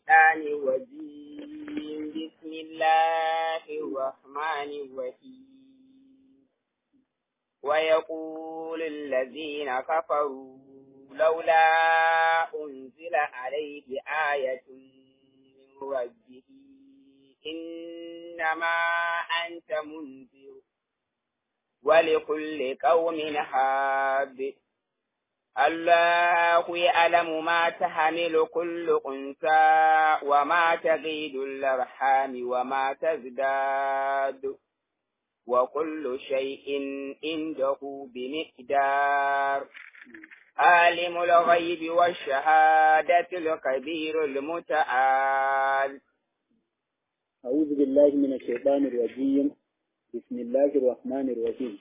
الشيطان الرجيم بسم الله الرحمن الرحيم ويقول الذين كفروا لولا أنزل عليه آية من ربه إنما أنت منذر ولكل قوم هاد الله يعلم ما تحمل كل أنثى وما تغيد الأرحام وما تزداد وكل شيء عنده بمقدار عالم الغيب والشهادة الكبير المتعال. أعوذ بالله من الشيطان الرجيم. بسم الله الرحمن الرحيم.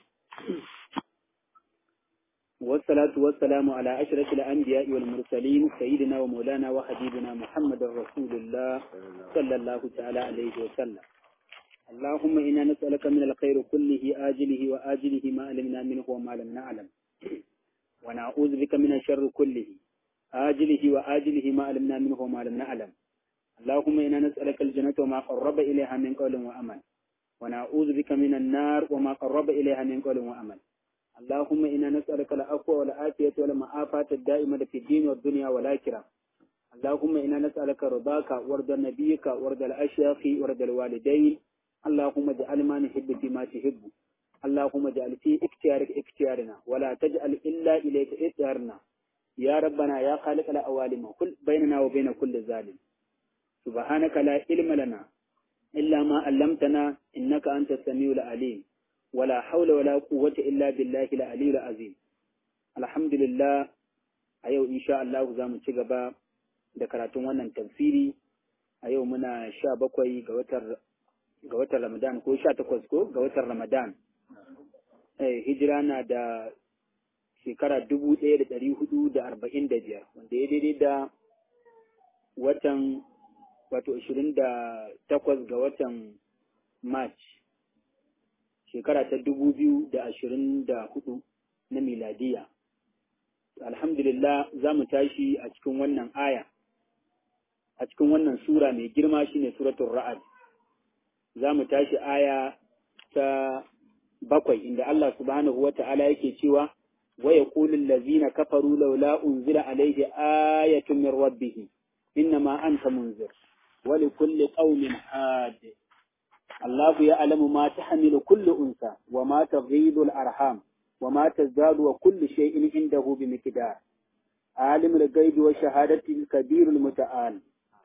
والصلاة والسلام على أشرف الأنبياء والمرسلين سيدنا ومولانا وحبيبنا محمد رسول الله صلى الله تعالى عليه وسلم. اللهم إنا نسألك من الخير كله آجله وآجله ما علمنا منه وما لم نعلم، ونعوذ بك من الشر كله آجله وآجله ما علمنا منه وما لم نعلم. اللهم إنا نسألك الجنة وما قرب إليها من قول وعمل، ونعوذ بك من النار وما قرب إليها من قول وعمل. اللهم إنا نسألك العفو والعافية والمعافاة الدائمة في الدين والدنيا والآخرة. اللهم إنا نسألك رضاك ورضا نبيك ورضا الأشياخ ورضا الوالدين. اللهم اجعل ما نحب فيما تحب. اللهم اجعل في اختيارك اختيارنا ولا تجعل إلا إليك اختيارنا يا ربنا يا خالق الأوالم قل بيننا وبين كل ظالم. سبحانك لا علم لنا إلا ما علمتنا إنك أنت السميع العليم ولا حول ولا قوة إلا بالله العلي العظيم. الحمد لله. a yau insha Allah za mu ci gaba da karatun wannan tafsiri. a yau muna 17 ga watan Ramadan ko 18 ko ga watan Ramadan. Hijira na da shekara 1445 wanda ya daidai da watan wato 28 ga watan March shekara ta 2024 na miladiya. Alhamdulillah za mu tashi a cikin wannan aya, a cikin wannan sura mai girma shine suratul Ra'd. Za mu tashi aya ta 7 inda Allah subhanahu wa ta'ala yake cewa wa yaqulu allazina kafaru laula unzila alayhi ayatun min rabbih innama anta munzir wa likulli qaumin had. الله يعلم ما تحمل كل أنثى وما تغيض الأرحام وما تزداد وكل شيء عنده بمقدار عالم الغيب والشهادة الكبير المتعال.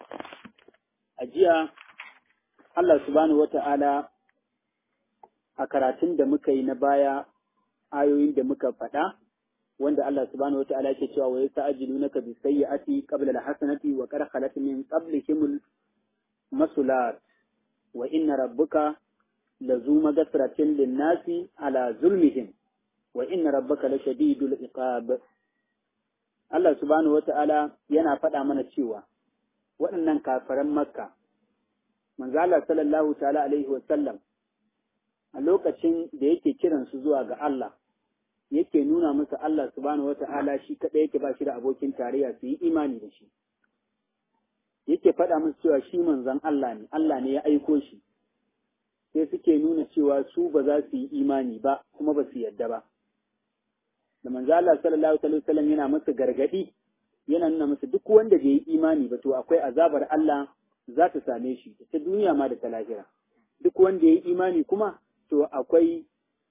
أجيا الله سبحانه وتعالى a karatun da muka yi na baya ayoyin da muka faɗa wanda Allah subhanahu wata'ala yake cewa wa yasta'jilunaka bis sayyi'ati qabla al-hasanati wa qad khalat min qablihim masulat wa inna rabbuka lazu maghfiratin lin-nasi ala zulmihim wa inna rabbaka lashadidul iqab. Allah subhanahu wata'ala yana faɗa mana cewa waɗannan kafiran Makka manzo Allah sallallahu ta'ala alaihi wa sallam a lokacin da yake kiran su zuwa ga Allah yake nuna musu Allah subhanahu wata'ala shi kadai yake ba shi da abokin tarayya su yi imani da shi. Yake faɗa musu cewa shi manzon Allah ne, Allah ne ya aiko shi, sai suke nuna cewa su ba za su yi imani ba kuma ba su yadda ba. Da manzo Allah sallallahu alaihi wasallam yana musu gargadi, yana nuna musu duk wanda bai yi imani ba to akwai azabar Allah za ta same shi ta duniya ma da ta lahira. Duk wanda ya yi imani kuma to akwai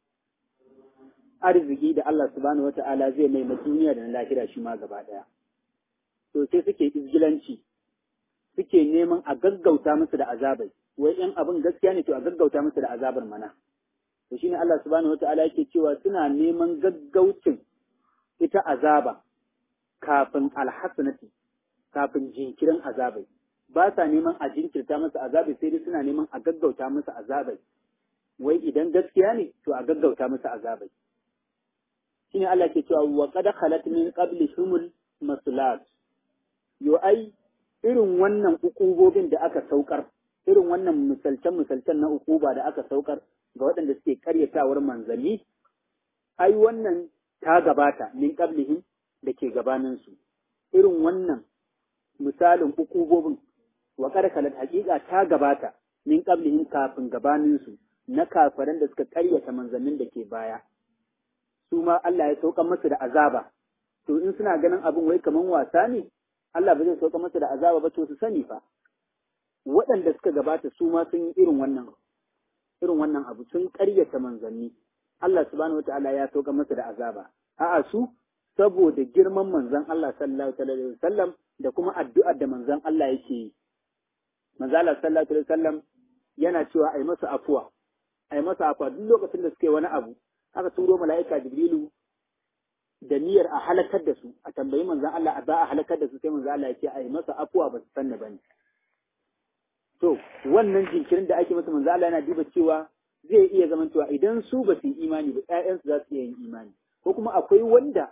arziki da Allah subhanahu wata'ala zai mai na duniya da na lahira shi ma gaba ɗaya. To sai suke izgilanci, suke neman a gaggauta musu da azabai, wai in abin gaskiya ne to a gaggauta musu da azabar mana. To shine Allah subhanahu wata'ala yake cewa suna neman gaggaucin ita azaba kafin alhasanati, kafin jinkirin azabai. Ba sa neman a jinkirta masa azabai sai dai suna neman a gaggauta masa azabai. Wai idan gaskiya ne to a gaggauta masa azabai. Shine Allah ke cewa wa qad khalat min qablihimul masulat. Yo ai irin wannan ukubobin da aka saukar, irin wannan misalcen na ukuba da aka saukar ga waɗanda suke karyatawar manzanni, ai wannan ta gabata min qablihim da ke gabaninsu. Irin wannan misalin ukubobin wa karkalat haqiqa ta gabata min qablihim kafin gabanin su na kafiran da suka karyata manzannin da ke baya su ma Allah ya sauka musu da azaba to in suna ganin abin wai kaman wasa ne Allah ba zai sauka musu da azaba ba to su sani fa waɗanda suka gabata su ma sun yi irin wannan abu sun karyata manzanni Allah subhanahu wataala ya sauka musu da azaba a'a su saboda girman manzon Allah sallallahu alaihi wasallam da kuma addu'ar da manzon Allah yake yi manzon Allah sallallahu alaihi wasallam yana cewa ai masa afuwa duk lokacin da suke wani abu aka turo mala'ika Jibrilu da niyyar a halakar da su a tambayi manzon Allah a ba a halakar da su sai manzon Allah yake ai masa afuwa ba su sanna bane to wannan jinkirin da ake masa manzon Allah yana duba cewa zai iya zaman cewa idan su ba su yi imani ba ƴaƴansu za su iya yin imani ko kuma akwai wanda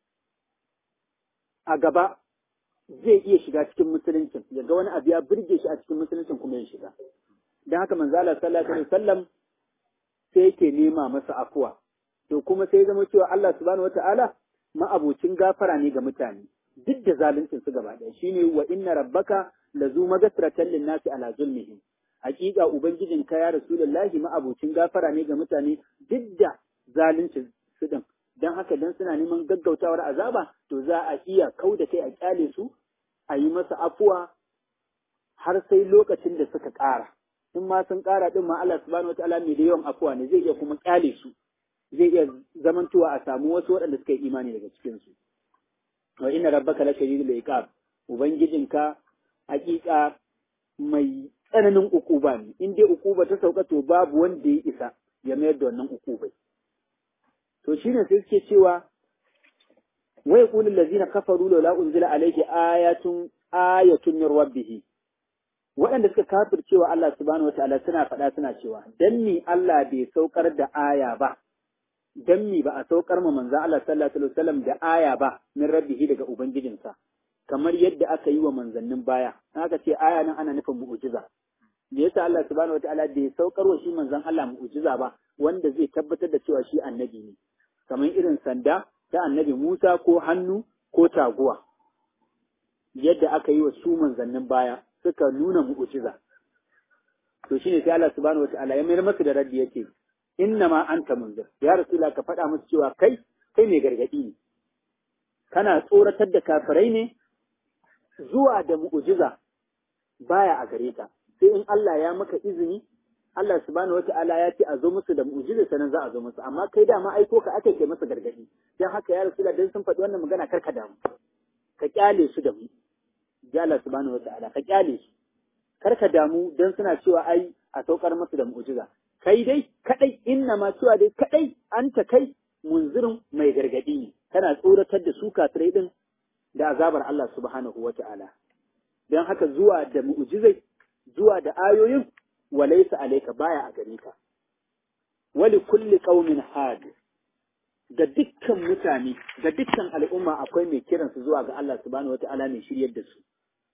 a gaba zai iya shiga cikin musuluncin ya ga wani abu ya burge shi a cikin musuluncin kuma ya shiga don haka manzo Allah sallallahu alaihi wasallam sai yake nema masa afuwa to kuma sai zama cewa Allah subhanahu wataala ma'abocin gafara ne ga mutane duk da zaluncin su gaba ɗaya shine wa inna rabbaka lazu maghfiratan lin-nasi ala zulmihim hakika ubangijinka ya rasulullahi ma'abocin gafara ne ga mutane duk da zaluncin su din dan haka dan suna neman gaggautawar azaba to za a iya kauda kai a kyale su a yi masa afuwa har sai lokacin da suka ƙara in ma sun ƙara din ma Allah subhanahu wataala mai da yawan afuwa ne zai iya kuma kyale su zai iya zamantowa a samu wasu waɗanda suka yi imani daga cikin su wa inna rabbaka la shadidul iqab ubangijinka hakika mai tsananin ukuba ne in dai ukuba ta sauka to babu wanda ya isa ya mayar da wannan ukubai to shine sai suke cewa wa yaqulu allazina kafaru la unzila alayhi ayatun min rabbih waɗanda suka kafircewa Allah subhanahu wataala suna faɗa suna cewa dan ni Allah bai saukar da aya ba dan mi ba a saukar ma manzo Allah sallallahu alaihi wasallam da aya ba min rabbihi daga ubangijinsa kamar yadda aka yi wa manzannin baya aka ce aya nan ana nufin mu'jiza me yasa Allah subhanahu wataala bai saukar wa shi manzon Allah mu'jiza ba wanda zai tabbatar da cewa shi annabi ne kamar irin sanda ta annabi Musa ko hannu ko taguwa yadda aka yi wa su manzannin baya suka nuna mu'jiza to shine sai Allah subhanahu wataala ya mayar masa da raddi yake innama anta munzir ya rasula ka faɗa musu cewa kai mai gargadi ne kana tsoratar da kafirai ne zuwa da mu'jiza baya a gare ka sai in Allah ya maka izini Allah subhanahu wata'ala ya ce a zo musu da mu'jiza sanan za a zo musu amma kai da ma aiko ka aka kai masa gargadi dan haka ya rasula dan sun faɗi wannan magana karka damu ka kyale su da mu ya Allah subhanahu wata'ala ka kyale su karka damu dan suna cewa ai a saukar musu da mu'jiza kai dai kadai inna ma cewa dai kadai anta kai munzirin mai gargadi ne kana tsoratar da su kafirai din da azabar Allah subhanahu wata'ala dan haka zuwa da mu'jizai zuwa da ayoyin walaysa alayka baya a gare ka wali kulli qaumin had ga dukkan mutane ga dukkan al'umma akwai mai kiransu zuwa ga Allah subhanahu wata'ala mai shiryar da su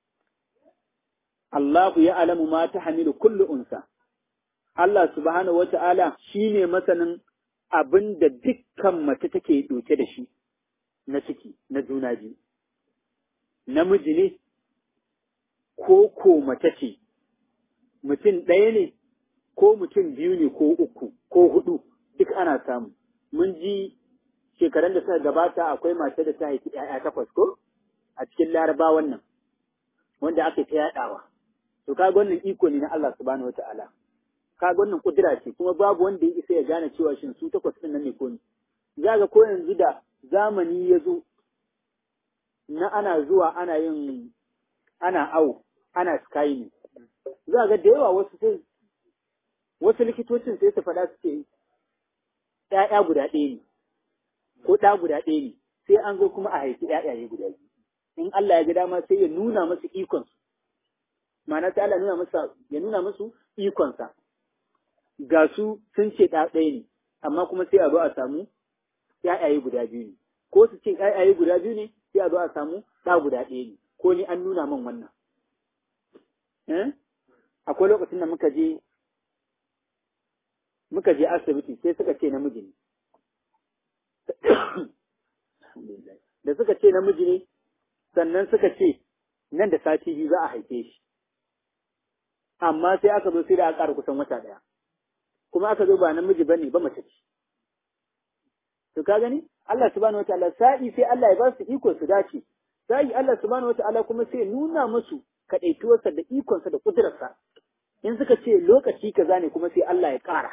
Allahu ya'lamu ma tahmilu kullu unsa Allah subhanahu wata'ala shine masanin abin da dukkan mace take ɗauke da shi na ciki na juna biyu namiji ne ko mace ce mutum ɗaya ne ko mutum biyu ne ko uku ko hudu duk ana samu mun ji shekaran da suka gabata akwai mace da ta haifi ‘ya'ya 8 ko a cikin laraba wannan wanda aka ta yaɗawa to kaga wannan iko ne na Allah subhanahu wata'ala kaga wannan kudura ce kuma babu wanda ya isa ya gane cewa shin su 8 din nan ne ko ne za ga ko yanzu da zamani ya zo na ana zuwa ana awo ana skying za ga da yawa wasu likitocin sai su faɗa su ce ‘ya'ya guda ɗaya ne ko ɗa guda ɗaya ne sai an zo kuma a haifi ‘ya'yaye guda biyu in Allah ya ga dama sai ya nuna musu ikonsu ma'ana sai Allah ya nuna musu ikonsa ga su sun ce ɗa ɗaya ne amma kuma sai a zo a samu ‘ya'yaye guda biyu ne ko su ce ‘ya'yaye guda biyu ne sai a zo a samu ɗa guda ɗaya ne ko ni an nuna min wannan akwai lokacin da muka je asibiti sai suka ce namiji ne da suka ce namiji ne sannan suka ce nan da sati biyu za a haife shi amma sai aka zo sai da aka ƙara kusan wata ɗaya kuma aka zo ba namiji bane ba mace ce to ka gani Allah subhanahu wataala sa'i sai Allah ya ba su iko su dace sa'i Allah subhanahu wataala kuma sai nuna musu kadaituwarsa da ikonsa da kudurarsa in suka ce lokaci kaza ne kuma sai Allah ya ƙara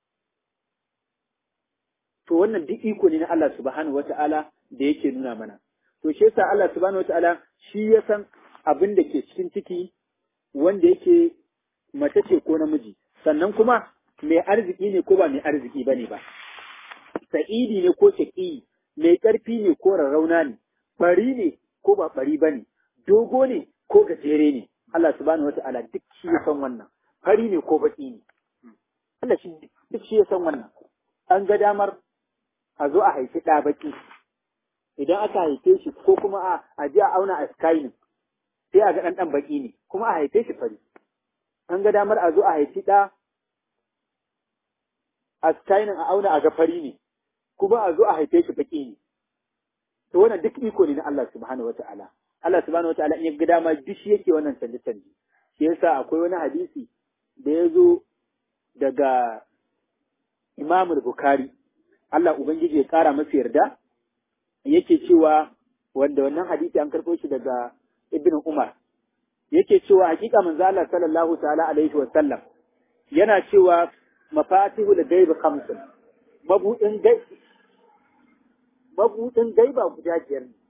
to wannan duk iko ne na Allah subhanahu wataala da yake nuna mana to shi yasa Allah subhanahu wataala shi ya san abin da ke cikin ciki wanda yake mace ce ko namiji sannan kuma mai arziki ne ko ba mai arziki bane ba sa'idi ne ko shaƙi mai ƙarfi ne ko rarrauna ne bari ne ko ba bari bane dogo ne ko gajere ne Allah subhanahu wata'ala duk shi ya san wannan fari ne ko baki ne Allah shi duk shi ya san wannan an ga damar a zo a haifi ɗa baki idan aka haife shi ko kuma a ji a auna a skyline sai a ga ɗan baki ne kuma a haife shi fari an ga damar a zo a haifi ɗa a skyline a auna a ga fari ne kuma a zo a haife shi baki ne to wannan duk iko ne na Allah subhanahu wata'ala Allah subhanahu wata'ala in ya ga dama duk shi yake wannan canje-canje shi yasa akwai wani hadisi da ya zo daga Imam Bukhari Allah ubangiji ya kara masa yarda yake cewa wanda wannan hadisi an karɓo shi daga Ibn Umar yake cewa hakika manzo Allah sallallahu ta'ala alaihi wa sallam yana cewa mafatihul ghaib khamsun mabudin gaiba guda biyar ne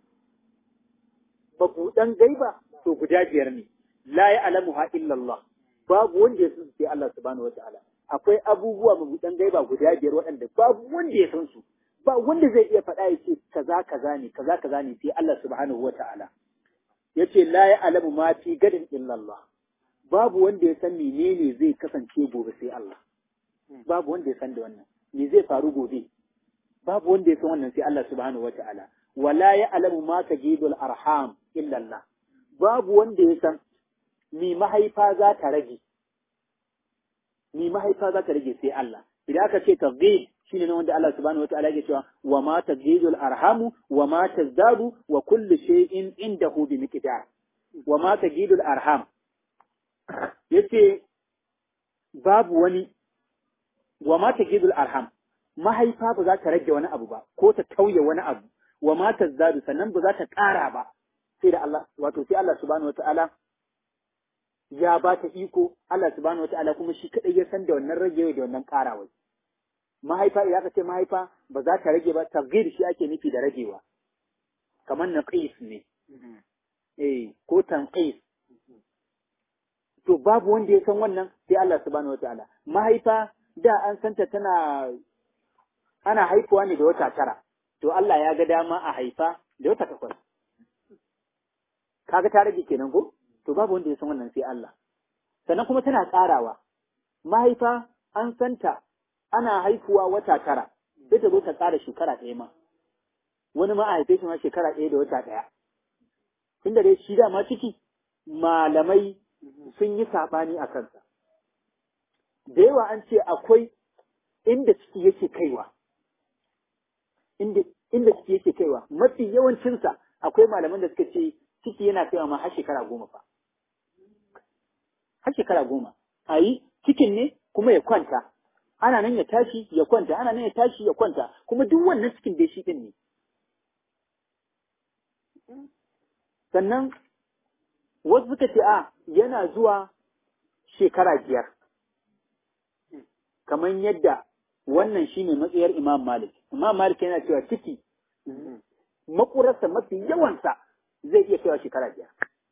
mabudan gaiba to guda biyar ne la ya'lamuha illa Allah babu wanda ya san sai Allah subhanahu wataala akwai abubuwa mabudan gaiba guda biyar waɗanda babu wanda ya san su ba wanda zai iya faɗa ya ce kaza kaza ne kaza kaza ne sai Allah subhanahu wataala yace la ya'lamu ma fi gadin illa Allah babu wanda ya san menene zai kasance gobe sai Allah babu wanda ya san da wannan me zai faru gobe babu wanda ya san wannan sai Allah subhanahu wata'ala wala ya'lamu ma tajidul arham illa Allah babu wanda ya san mi mahaifa za ta rage sai Allah idan aka ce tagid shine ne wanda Allah subhanahu wata'ala yake cewa wa ma tajidul arhamu wa ma tazdadu wa kullu shay'in indahu bi miqdar wa ma tajidul arham yace babu wani wa ma tajidul arham mahaifa ba za ta rage wani abu ba ko ta tauye wani abu wa ma tazdadu sannan ba za ta ƙara ba sai da Allah wato sai Allah subhanahu wataala ya ba ta iko Allah subhanahu wataala kuma shi kadai ya san da wannan ragewa da wannan ƙarawa mahaifa idan ka ce mahaifa ba za ta rage ba tagir shi ake nufi da ragewa kamar naqis ne ko tanqis to babu wanda ya san wannan sai Allah subhanahu wataala mahaifa da an santa ana haifuwa ne da wata 9 to Allah ya ga dama a haifa da wata 8 kaga ta rage kenan ko to babu wanda ya san wannan sai Allah sannan kuma tana ƙarawa mahaifa an santa ana haifuwa wata 9 sai ta zo ta ƙara shekara 1 ma wani ma a haife shi ma shekara 1 da wata 1 tunda dai shi dama ciki malamai sun yi saɓani a kansa da yawa an ce akwai inda ciki yake kaiwa inda ciki yake kaiwa mafi yawancinsa akwai malaman da suka ce ciki yana kaiwa ma har shekara 10 fa har shekara 10 a yi cikin ne kuma ya kwanta ana nan ya tashi ya kwanta ana nan ya tashi ya kwanta kuma duk wannan cikin dai shi din ne sannan wasu suka ce yana zuwa shekara 5 kamar yadda wannan shine matsayar Imam Malik. Imam Malik yana cewa ciki makurarsa mafi yawansa zai iya kaiwa shekara 5.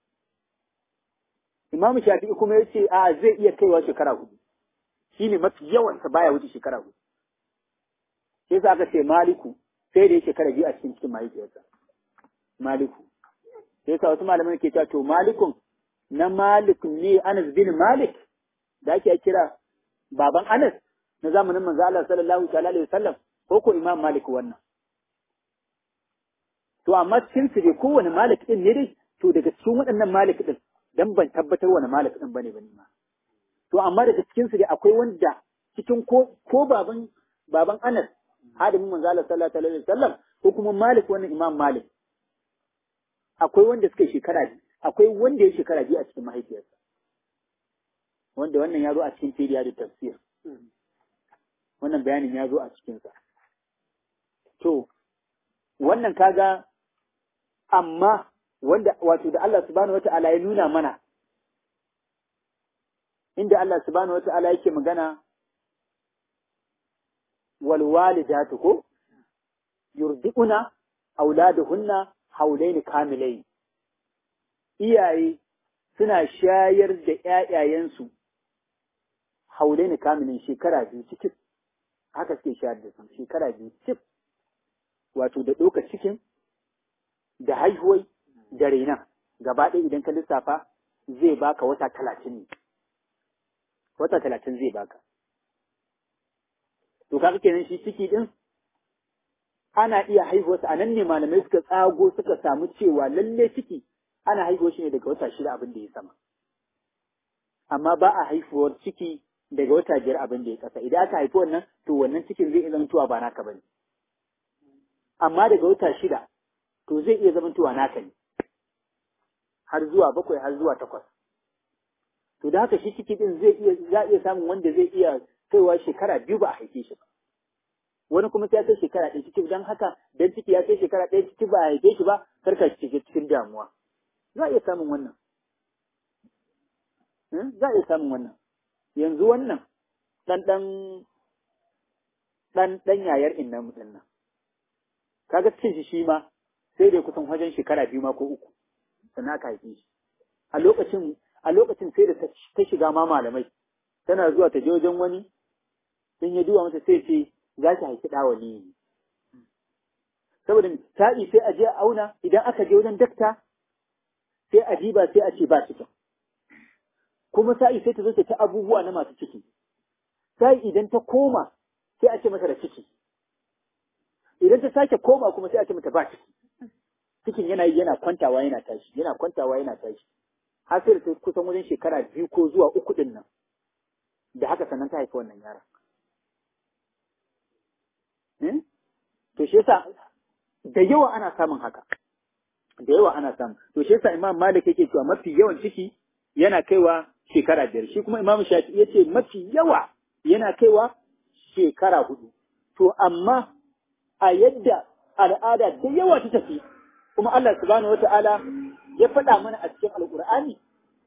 Imam Shafi'i kuma ya ce zai iya kaiwa shekara 4. Shine mafi yawansa baya wuce shekara 4. Sai sa aka ce Maliku sai da ya shekara 2 a cikin mahaifiyarsa. Maliku. Sai sa wasu malaman ke cewa to Malikun na Malik ne Anas bin Malik da ake kira baban Anas na zamanin manzo Allah sallallahu alaihi wasallam ko Imam Malik wannan to amma cikin su dai kowane Malik din ne dai to daga cikin waɗannan Malik din dan ban tabbatar wani Malik din bane ma to amma daga cikin su dai akwai wanda cikin ko baban Anas hadimin manzo Allah sallallahu alaihi wasallam ko kuma Malik wannan Imam Malik akwai wanda suka shekara akwai wanda ya shekara 2 a cikin mahaifiyarsa wanda wannan ya zo a cikin firiya da tafsir. Wannan bayanin ya zo a cikinsa. To, wannan kaga, amma wanda wato da Allah subhanahu wa ta'ala ya nuna mana, inda Allah subhanahu wa ta'ala yake magana, walwalidatu ko, yurdi'una auladuhunna haulaini kamilain. Iyaye suna shayar da ƴaƴayensu haulaini kamilin shekara biyu cikin, haka suke shayar da su shekara biyu cikin, wato da ɗaukar cikin, da haihuwai, da renan, gaba ɗaya idan ka lissafa zai baka wata 30 ne. Wata 30 zai baka. To kaga kenan shi ciki din ana iya haihuwarsa, a nan ne malamai suka tsago suka samu cewa lalle ciki ana haihuwar shi ne daga wata 6 abin da ya sama. Amma ba a haihuwar ciki daga wata 5 abin da ya kasa. Idan aka haifi wannan, to wannan cikin zai iya zamantowa ba naka bane. Amma daga wata 6 to zai iya zamantowa naka ne. Har zuwa 7 har zuwa 8. To da haka shi ciki din za iya samun wanda zai iya kaiwa shekara 2 ba a haife shi ba. Wani kuma sai ya kai shekara 1 ciki, don haka dan ciki ya kai shekara 1 ciki ba a haife shi ba, karka shiga cikin damuwa. Za a iya samun wannan. Za a iya samun wannan. Yanzu wannan ɗan yayar inna mutum nan. Kaga cikin shi ma sai dai kusan wajen shekara 2 ma ko 3 sannan aka haife shi. A lokacin sai da ta shiga ma malamai. Tana zuwa ta je wajen wani, in ya duba mata sai ce za ki haifi ɗa wali. Saboda ta'i sai a je a auna, idan aka je wajen dakta sai a diba sai a ce ba cikin. Kuma sa'i sai ta zo ta abubuwa na masu ciki. Sa'i idan ta koma sai a ce mata da ciki. Idan ta sake koma kuma sai a ce mata ba ciki. Cikin yana kwantawa yana tashi, yana kwantawa yana tashi. Har sai da ta kusan wajen shekara 2 ko zuwa 3 din nan. Da haka sannan ta haifi wannan yaron. To shi yasa da yawa ana samun haka. Da yawa ana samu. To shi yasa Imam Malik yake cewa mafi yawan ciki yana kaiwa shekara 5. Shi kuma Imam Shafi'i yace mafi yawa yana kaiwa shekara 4. To amma a yadda al'ada da yawa ta tafi, kuma Allah subhanahu wata'ala ya faɗa mana a cikin Alƙur'ani,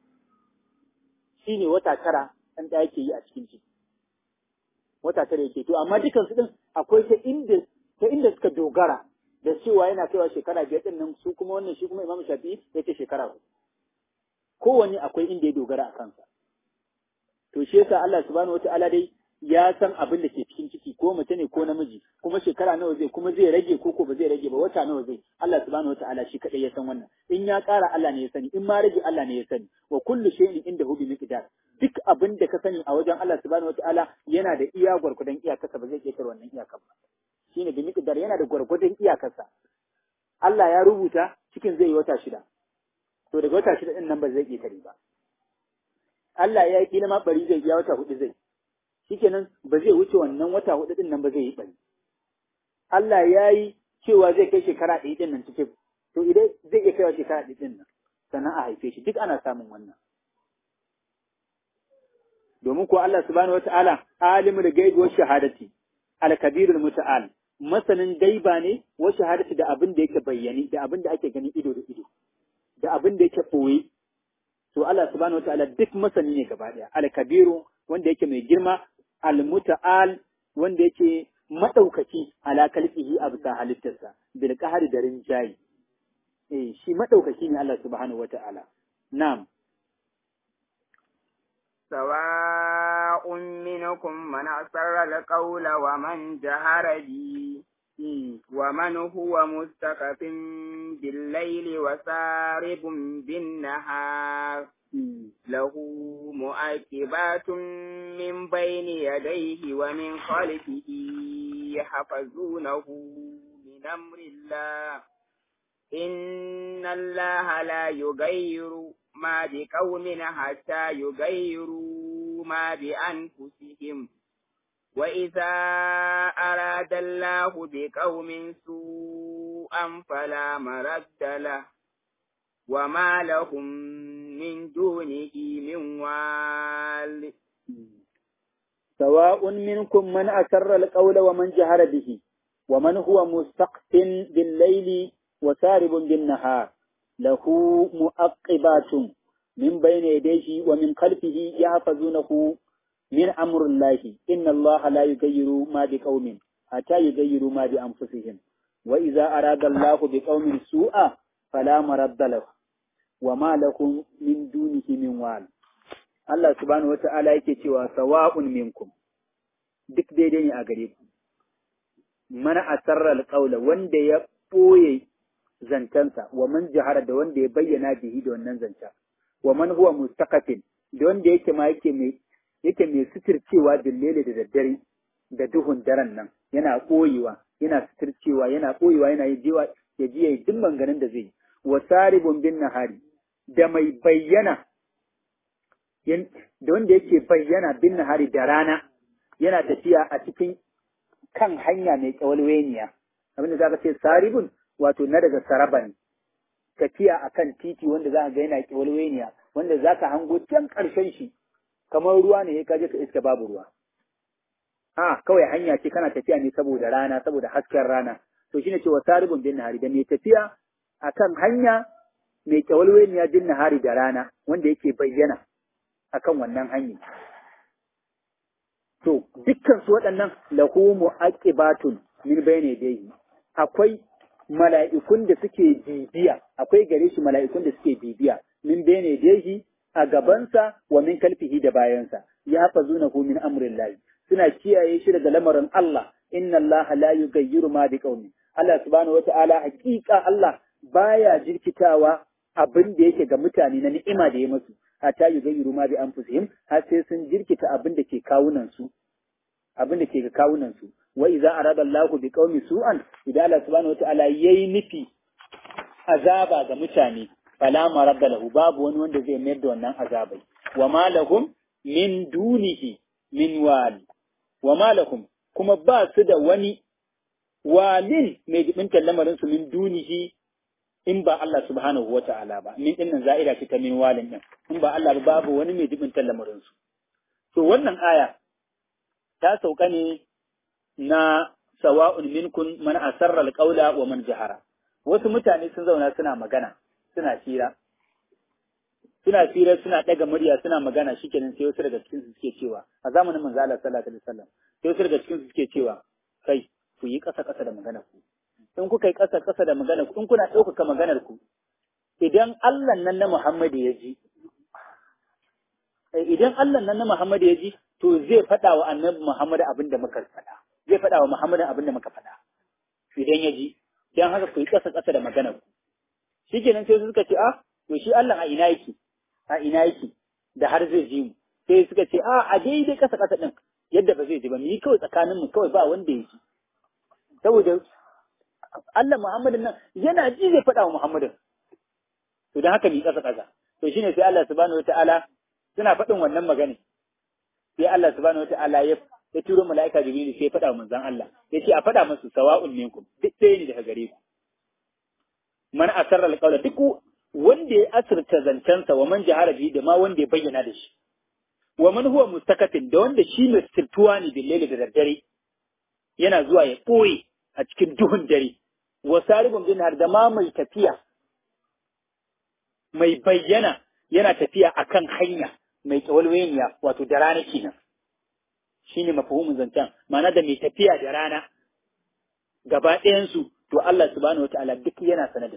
shine wata 9 ɗan da yake yi a cikin ciki. Wata 9 yake. To amma dukan su din akwai ta inda suka dogara da cewa yana kaiwa shekara 5 din nan, su kuma wannan shi kuma Imam Shafi'i yace shekara 4. Kowanne akwai inda ya dogara a kansa. To shi yasa Allah subhanahu wata'ala dai ya san abin da ke cikin ciki, ko mace ne ko namiji, kuma shekara nawa zai, kuma zai rage ko ba zai rage ba, wata nawa zai. Allah subhanahu wata'ala shi kadai ya san wannan. In ya ƙara Allah ne ya sani, in ma rage Allah ne ya sani. Wa kullu shay'in indahu bi miqdar. Duk abin da ka sani a wajen Allah subhanahu wata'ala yana da iya gwargwadon iyakarsa, ba zai ƙetare wannan iyakar ba. Shine bi miqdar, yana da gwargwadon iyakarsa. Allah ya rubuta cikin zai yi wata 6. To daga wata 6 din nan ba zai ƙetare ba. Allah ya yi kila ma bari zai ya wata 4 zai. Shikenan ba zai wuce wannan wata 4 din nan ba zai yi bari. Allah ya yi cewa zai kai shekara 1 din nan cikin, to idan zai iya kaiwa shekara 1 din nan sannan a haife shi, duk ana samun wannan. Domin ko Allah subhanahu wata'ala alimul gaibi wa shahadati al-kabirul muta'al, masanin gaiba ne wa shahadati da abin da yake bayyane, da abin da ake gani ido da ido, da abin da yake ɓoye. To Allah subhanahu wata'ala duk masani ne gaba ɗaya. Al-kabiru wanda yake mai girma, al-muta'al wanda yake madaukaki ala kalqihi abta halittarsa, bil qahri da rinjayi. Shi madaukaki ne Allah subhanahu wata'ala. Na'am. Sawa'un minkum man asarra al-qawla wa man jahara bi wa man huwa mustakafin bil-layli wa saribun bin-nahar. له مؤكبات من بين يديه ومن خلفه يحفظونه من أمر الله إن الله لا يغير ما بقوم حتى يغيروا ما بأنفسهم وإذا أراد الله بقوم سوءا فلا مرد له وما لهم من دونه من وال سواء منكم من أسر القول ومن جهر به ومن هو مستخف بالليل وسارب بالنهار له مؤقبات من بين يديه ومن خلفه يحفظونه من أمر الله إن الله لا يغير ما بقوم حتى يغيروا ما بأنفسهم وإذا أراد الله بقوم سوءا فلا مرد له وما لهم من دونه من وال. Allah subhanahu wata'ala yake cewa sawa'un minkum duk daidai ne a gare ku mana asarra alqaula wanda ya boye zancensa wa man jahara da wanda ya bayyana bihi da wannan zanca wa man huwa mustaqatin da wanda yake ma yake mai suturcewa dillele da daddare da duhun daren nan yana koyewa yana suturcewa yana koyewa yana jiwa ya ji yayi duk manganin da zai wa saribun bin nahari da mai bayyana da wanda yake bayyana bin nahari da rana yana tafiya a cikin kan hanya mai kyawalweniya abinda za ka ce saribun wato na daga saraba ne tafiya akan titi wanda za ka ga yana kyawalweniya wanda za ka hango can ƙarshen shi kamar ruwa ne ya kaje ka iska babu ruwa kawai hanya ce kana tafiya ne saboda rana saboda hasken rana to shine cewa saribun bin nahari da mai tafiya akan hanya mai kyawalweniya bin nahari da rana wanda yake bayyana akan wannan hanyar. To, dukkan su waɗannan lahu mu'aqibatun min bayni yadayhi. Akwai mala'ikun da suke bibiya, akwai gare shi mala'ikun da suke bibiya min bayni yadayhi a gabansa wa min kalfihi da bayansa. Ya fazunahu min amrillahi. Suna kiyaye shi daga lamarin Allah. Inna Allah la yughayyiru ma biqaumin. Allah subhanahu wata'ala hakika Allah baya jirkitawa abin da yake ga mutane na ni'ima da ya musu. Hatta yughayyiru ma bi anfusihim har sai sun jirkita abin da ke kawunan su ga kawunan su wa idza arada Allahu bi qaumi su'an idan Allah subhanahu wataala yayi nufi azaba ga mutane fala maradda lahu babu wani wanda zai mayar da wannan azabai wa ma lahum min dunihi min wali wa ma lahum kuma ba su da wani walin mai jibintar lamarin su min dunihi in ba Allah subhanahu wa ta'ala ba, min ɗin nan za'ira ce ta min walin ɗin, in ba Allah ba babu wani mai jibintar lamarinsu. To wannan aya ta sauka ne na sawa'un minkun man asarra alqawla wa man jahara. Wasu mutane sun zauna suna magana, suna fira, suna ɗaga murya, suna magana shikenan sai wasu daga cikin su suke cewa a zamanin manzo Allah sallallahu alaihi wasallam sai wasu daga cikin su suke cewa kai ku yi ƙasa da magana ku. In kuka yi ƙasa da maganar ku, in kuna ɗaukaka maganar ku, idan Allah nan na Muhammadu ya ji, to zai faɗa wa annabi Muhammadu abin da muka faɗa, zai faɗa wa Muhammadu abin da muka faɗa, idan ya ji, don haka ku yi ƙasa da maganar ku. Shi kenan sai suka ce, to shi Allah a ina yake, da har zai ji mu. Sai suka ce, a daidai ƙasa ɗin, yadda ba zai ji ba, mu yi kawai tsakaninmu kawai ba wanda ya ji. Saboda Allah Muhammadin nan yana ji zai faɗa wa Muhammadin. To don haka mi ƙasa. To shine sai Allah subhanahu wata'ala suna faɗin wannan magana. Sai Allah subhanahu wata'ala ya turo mala'ika Jibril sai ya faɗa wa manzon Allah. Ya ce a faɗa musu sawa'un minkum duk ɗaya ne daga gare ku. Man asarra alqawla duk wanda ya asirta zancensa wa man jahara bihi da ma wanda ya bayyana da shi. Wa man huwa mustakatin da wanda shi mai sirtuwa ne billahi da daddare. Yana zuwa ya ɓoye a cikin duhun dare. Wa saribun bin har da ma mai tafiya mai bayyana yana tafiya akan hanya mai tsawalweniya wato da rana kenan shine mafhumin zancen ma'ana da mai tafiya da rana gaba ɗayan su to Allah subhanahu wataala duk yana sanar da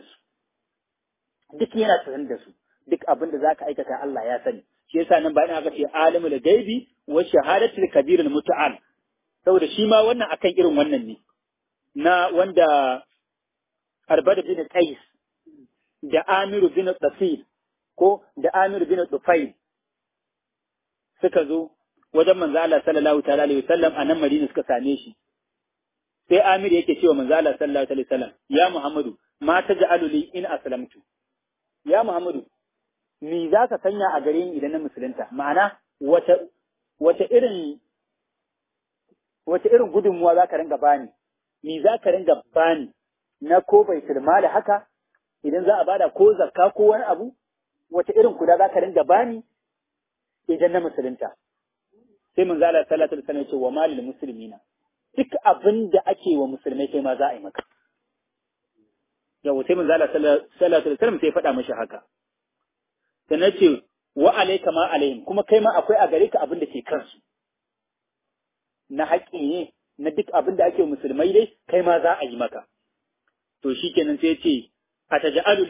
su duk abin da zaka aikata Allah ya sani shi yasa nan bayan aka ce alimul gaibi wa shahadatul kabirul muta'al saboda shi ma wannan akan irin wannan ne na wanda Arbada bin Qais da Amiru bin Tafil ko da Amiru bin Tufail suka zo wajen manzo Allah sallallahu ta'ala alaihi wasallam a nan Madina suka same shi sai Amir yake cewa manzo Allah sallallahu alaihi wasallam ya Muhammadu ma taj'alu li in aslamtu ya Muhammadu ni za ka sanya a gare ni idan na musulunta ma'ana wata irin gudunmuwa za ka ringa bani ni za ka ringa bani na ko bai mali haka idan za a bada ko zakka ko wani abu wata irin kula za ka ringa bani idan na musulunta. Sai manzo Allah sallallahu alaihi wasallam ya ce wa malil muslimina, duk abin da ake wa musulmai kai ma za a yi maka. Yau sai manzo Allah sallallahu alaihi wasallam sai ya faɗa mashi haka. Sai na ce wa alayka ma alaihim, kuma kai ma akwai a gare ka abin da ke kansu. Na haƙƙi ne na duk abin da ake wa musulmai dai kai ma za a yi maka. To shikenan sai ya ce ataj'alu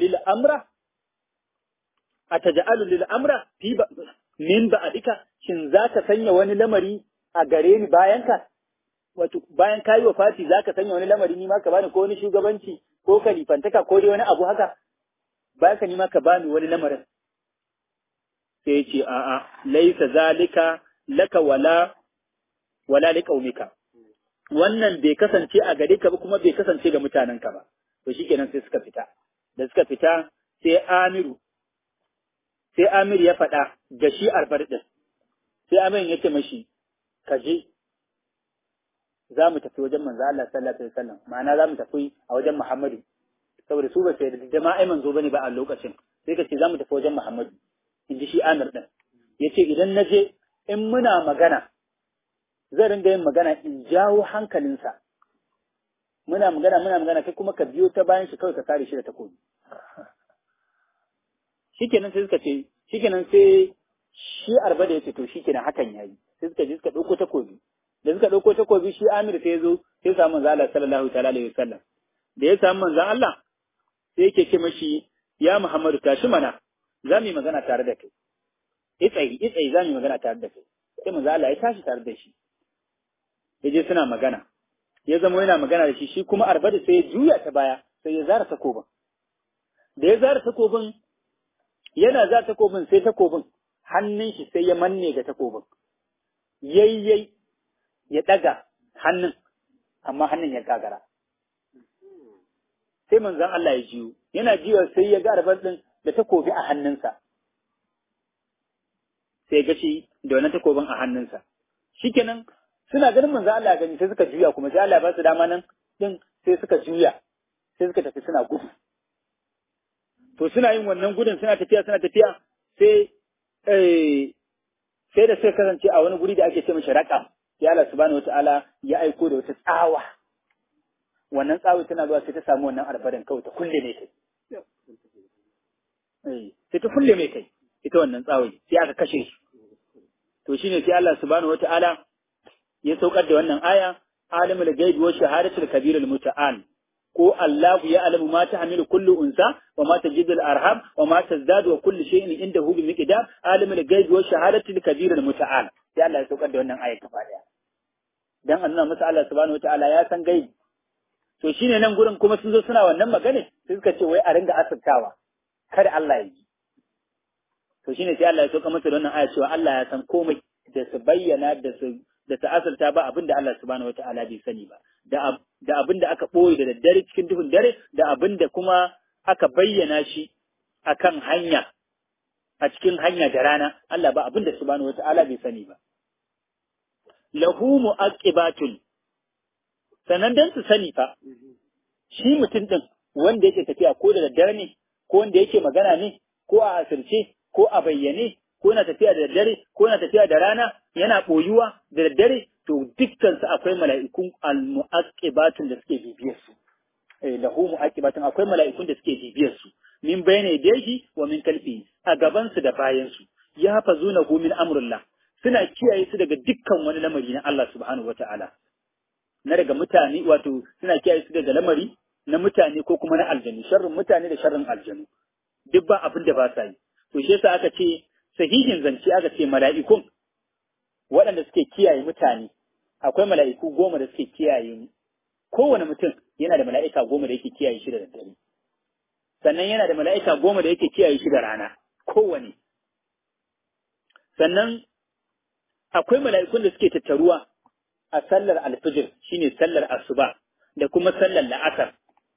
lil amra fi min ba'dika, shin zaka sanya wani lamari a gare ni bayan ka? Wato bayan kayi wafati zaka sanya wani lamari ni ma ka bani ko wani shugabanci ko kalifantaka ko dai wani abu haka? Bayan ka ni ma ka bani wani lamarin. Sai ya ce a'a laisa zalika laka wala liqaumika. Wannan bai kasance a gare ka ba kuma bai kasance ga mutanenka ba. To shikenan sai suka fita. Da suka fita sai Amir ya faɗa ga shi Arbar ɗin. Sai Amir ya ce mashi, ka je, za mu tafi wajen manzo Allah sallallahu alaihi wasallam, ma'ana za mu tafi a wajen Muhammadu, saboda su ba sai da jama'a manzo bane ba a lokacin. Sai ka ce za mu tafi wajen Muhammadu, in ji shi Amir ɗin. Ya ce idan na je, in muna magana, zan ringa yin magana in jawo hankalinsa. Muna magana, kai kuma ka biyo ta bayan shi kawai ka kare shi da takobi. Shikenan sai shi Arba da ya ce to shikenan hakan yayi. Sai suka je suka ɗauko takobi. Da suka ɗauko takobi shi Amir sai ya zo sai samu manzo Allah sallallahu ta'ala alaihi wasallam. Da ya samu manzo Allah sai yake ce mashi ya Muhammadu tashi mana za mu yi magana tare da kai. Itsayi za mu yi magana tare da kai. Sai manzo Allah ya tashi tare da shi. Ya je suna magana. Ya zama yana magana da shi, shi kuma Arba da sai ya juya ta baya sai ya zara takobin. Da ya zara takobin yana za takobin sai takobin hannun shi sai ya manne ga takobin. Yayyai ya ɗaga hannun, amma hannun ya gagara. Sai manzon Allah ya jiyo, yana jiyo sai ya ga Arba ɗin da takobi a hannunsa. Sai ga shi da wani takobin a hannunsa. Shikenan suna ganin manzon Allah ya gani sai suka juya kuma sai Allah ya ba su dama nan din sai suka juya sai suka tafi suna gudu. To suna yin wannan gudun suna tafiya sai da sai kasance a wani guri da ake ce mashi raƙam. Ya Allah subhanahu wataala ya aiko da wata tsawa. Wannan tsawa tana zuwa sai ta samu wannan Arbadan kawai ta kulle mai kai. Sai ta kulle mai kai ita wannan tsawai sai aka kashe shi. To shine sai Allah subhanahu wataala ya saukar da wannan aya alimul ghaibi wa shahadatul kabirul muta'al. Ko Allahu ya alamu ma ta hamilu kullu unsa wa ma tajidul arham wa ma tazdadu wa kullu shay'in indahu bi miqdar alimul ghaibi wa shahadatul kabirul muta'al. Sai Allah ya saukar da wannan ayat gaba daya. Dan annabi Musa Allah subhanahu wataala ya san gaibi. To shine nan gurin kuma sun zo suna wannan magana sai suka ce wai a ringa asirtawa kada Allah ya yi. To shine sai Allah ya saukar masa da wannan ayat cewa Allah ya san komai da su bayyana da ta asirta ba abin da Allah subhanahu wataala bai sani ba. Da abin da aka ɓoye da daddare cikin duhun dare, da abin da kuma aka bayyana shi a kan hanya, a cikin hanya da rana, Allah ba abin da subhanahu wata'ala bai sani ba. Lahu mu'aqibatun, sannan dan su sani fa, shi mutum ɗin wanda yake tafiya ko da daddare ne, ko wanda yake magana ne, ko a asirce, ko a bayyane, ko yana tafiya da daddare, ko yana tafiya da rana, yana ɓoyuwa da daddare, to dukkansu akwai mala'ikun al-mu'aqibatun da suke bibiyar su. Lahu mu'aqibatun akwai mala'ikun da suke bibiyar su. Min bayna yadayhi wa min khalfihi, a gaban su da bayan su. Ya hafazunahu min amrillah. Suna kiyaye su daga dukkan wani lamari na Allah subhanahu wata'ala. Na daga mutane wato suna kiyaye su daga lamari na mutane ko kuma na aljanu, sharrin mutane da sharrin aljanu. Duk ba abin da ba sa yi. To shi yasa aka ce sahihin zance aka ce mala'ikun waɗanda suke kiyaye mutane, akwai mala'iku 10 da suke kiyaye ni. Kowane mutum yana da mala'ika 10 da yake kiyaye shi da daddare. Sannan yana da mala'ika 10 da yake kiyaye shi da rana, kowane. Sannan akwai mala'ikun da suke tattaruwa a sallar alfijir, shine sallar asuba, da kuma sallar la'asar.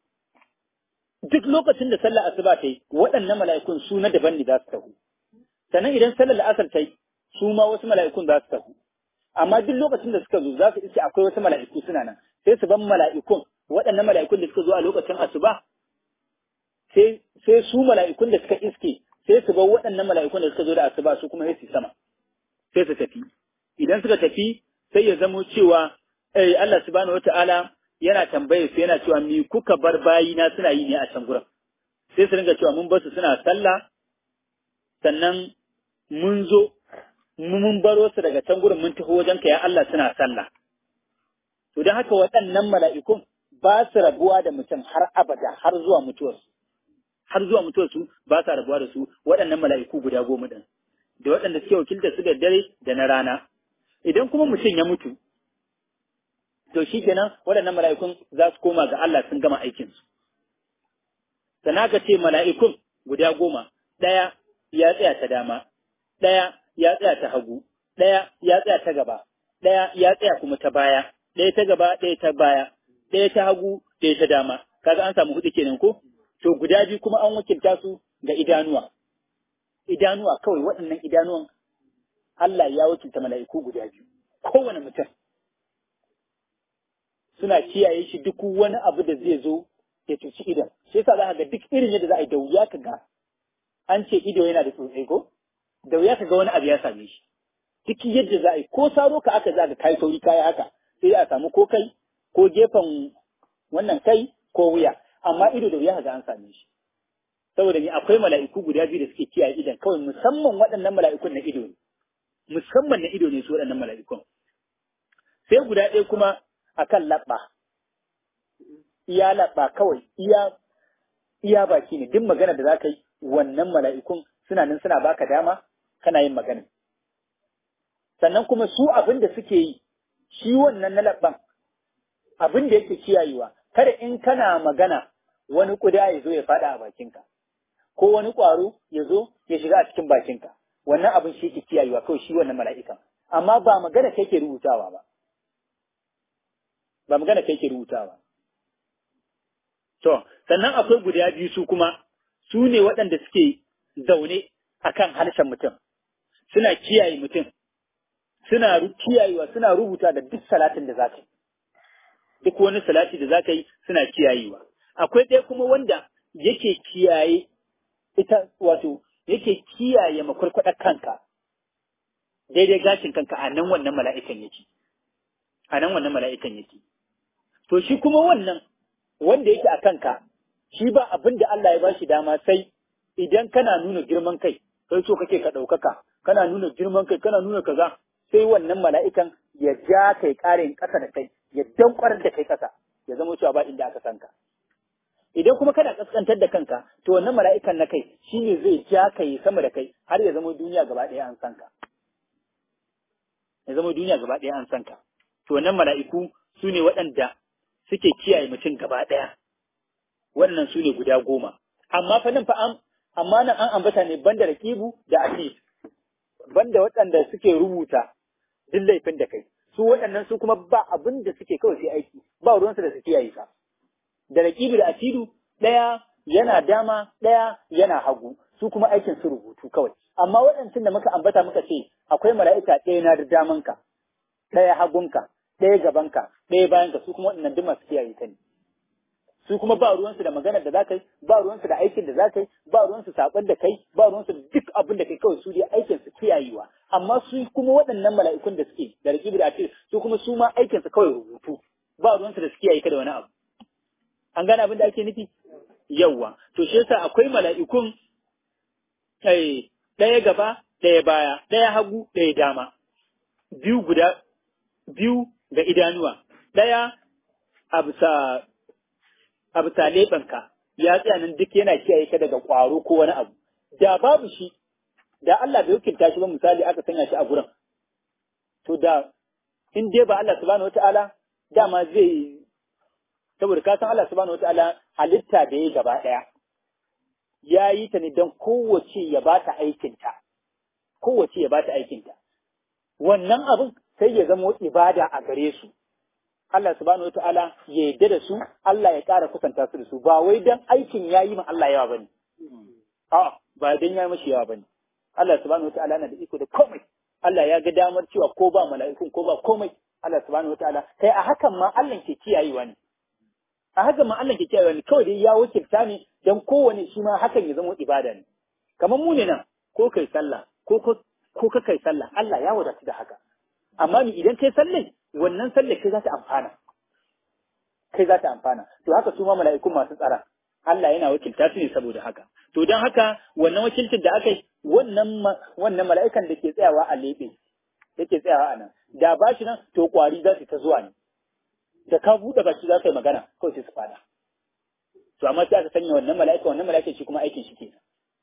Duk lokacin da sallar asuba ta yi, waɗannan mala'ikun su na daban ne za su tahu. Sannan idan sallar la'asar ta yi, su ma wasu mala'ikun za su tafi. Amma duk lokacin da suka zo za su iske akwai wasu mala'iku suna nan, sai su ban mala'ikun, waɗannan mala'ikun da suka zo a lokacin asuba, sai su mala'ikun da suka iske sai su bar waɗannan mala'ikun da suka zo da asuba su kuma sai su sama sai su tafi idan suka tafi sai ya zamo cewa Allah subhanahu wata'ala yana tambaye su yana cewa mi kuka bar bayina suna yi ne a can gurin sai su ringa cewa mun bar su suna sallah sannan mun zo mun baro su daga can gurin mun tafi wajen ka ya Allah suna sallah to dan haka waɗannan mala'ikun ba su rabuwa da mutum har abada har zuwa mutuwarsu ba sa rabuwa da su waɗannan mala'iku guda 10 din da waɗanda suke wakilta su da dare da na rana idan kuma mutum ya mutu to shikenan waɗannan mala'ikun za su koma ga Allah sun gama aikinsu sannan ka ce mala'ikun guda 10 ɗaya ya tsaya ta dama ɗaya ya tsaya ta hagu ɗaya ya tsaya ta gaba ɗaya ya tsaya kuma ta baya ɗaya ta gaba ɗaya ta baya ɗaya ta hagu ɗaya ta dama kaga an samu 4 kenan ko to guda 2 kuma an wakilta su ga idanuwa kawai waɗannan idanuwan Allah ya wakilta mala'iku guda 2 kowane mutum suna kiyaye shi duk wani abu da zai zo ya cuci idan shi yasa za ka ga duk irin yadda za a yi da wuya ka ga an ce ido yana da tsotsai ko da wuya ka ga wani abu ya same shi duk yadda za a yi ko saro ka aka za ka kai sauri kaya haka sai a samu ko kai ko gefen wannan kai ko wuya amma ido da wuya ka ga an same shi saboda ni akwai mala'iku guda 2 da suke kiyaye idan kawai musamman waɗannan mala'ikun na ido ne musamman na ido ne su waɗannan mala'ikun sai guda ɗaya kuma akan labba iya labba kawai iya baki ne duk magana da za ka yi wannan mala'ikun suna nan suna baka dama kana yin magana sannan kuma su abin da suke yi shi wannan na labban abin da yake kiyayewa kada in kana magana wani kuda ya zo ya faɗa a bakinka ko wani ƙwaro ya zo ya shiga a cikin bakinka wannan abin shi ke kiyayewa kawai shi wannan mala'ikan amma ba magana kai ke rubutawa ba magana kai ke rubutawa to sannan akwai guda 2 su kuma su ne waɗanda suke zaune akan harshen mutum suna kiyaye mutum suna kiyayewa suna rubuta da duk salatin da zaka yi duk wani salati da zaka yi suna kiyayewa akwai ɗaya kuma wanda yake kiyaye ita wato yake kiyaye makwarkwadar kanka daidai gashin kanka a nan wannan mala'ikan yake to shi kuma wannan wanda yake a kanka shi ba abin da Allah ya bashi dama sai idan kana nuna girman kai so kake ka ɗaukaka kana nuna girman kai kana nuna kaza sai wannan mala'ikan ya ja kai ƙarin ƙasa da kai ya dankwarar da kai ƙasa ya zama cewa ba inda aka sanka idan kuma kana kaskantar da kanka to wannan mala'ikan na kai shine zai ja kai sama da kai har ya zama duniya gaba ɗaya an sanka to wannan mala'iku su ne waɗanda suke kiyaye mutum gaba ɗaya wannan su ne guda 10 amma fa nan amma nan an ambata ne banda raqibu da atid banda waɗanda suke rubuta duk laifin da kai su waɗannan su kuma ba abin da suke kawai sai aiki ba ruwansu da su kiyaye ka da raqibu da atidu ɗaya yana dama ɗaya yana hagu su kuma aikin su rubutu kawai amma waɗancan da muka ambata muka ce akwai mala'ika ɗaya na da damanka ɗaya hagunka ɗaya gabanka ɗaya bayanka su kuma waɗannan duk masu kiyaye ka ne su kuma ba ruwansu da maganar da za ka yi ba ruwansu da aikin da za ka yi ba ruwansu saɓon da kai ba ruwansu da duk abin da kai kawai su dai aikin su kiyayewa amma su kuma waɗannan mala'ikun da suke da rakibu da atir su kuma su ma aikin su kawai rubutu ba ruwansu da su kiyaye ka da wani abu an gane abin da ake nufi yawwa to shi yasa akwai mala'ikun ɗaya gaba ɗaya baya ɗaya hagu ɗaya dama biyu ga idanuwa ɗaya a bisa leɓenka ya tsaya nan duk yana kiyaye ka daga ƙwaro ko wani abu da babu shi da Allah bai wakilta shi ba misali aka sanya shi a gurin to da in dai ba Allah subhanahu wataala dama zai saboda ka san Allah subhanahu wataala halitta da ya gaba ɗaya ya yi ta ne don kowace ya ba ta aikinta wannan abin sai ya zama ibada a gare su Allah subhanahu wataala ya yarda da su Allah ya ƙara kusanta su da su ba wai dan aikin yayi ma Allah yawa bane a ba dan yayi mashi yawa bane Allah subhanahu wataala yana da iko da komai Allah ya ga damar cewa ko ba mala'ikun ko ba komai Allah subhanahu wataala kai a hakan ma Allah ke kiyayewa ne kawai dai ya wakilta ne dan kowane shi ma hakan ya zama ibada ne kamar mu ne nan ko kai sallah ko ka kai sallah Allah ya wadatu da haka amma ni idan kai sallah wannan sallah kai za ta amfana kai za ta amfana to haka su ma mala'ikun masu tsara Allah yana wakilta su ne saboda haka to don haka wannan wakilcin da aka yi wannan mala'ikan da ke tsayawa a lebe yake tsayawa a nan da ba shi nan to kwari za su ta zuwa ne da ka buɗe baki za ka yi magana kawai sai su fada to amma sai aka sanya wannan mala'ika shi kuma aikin shi kenan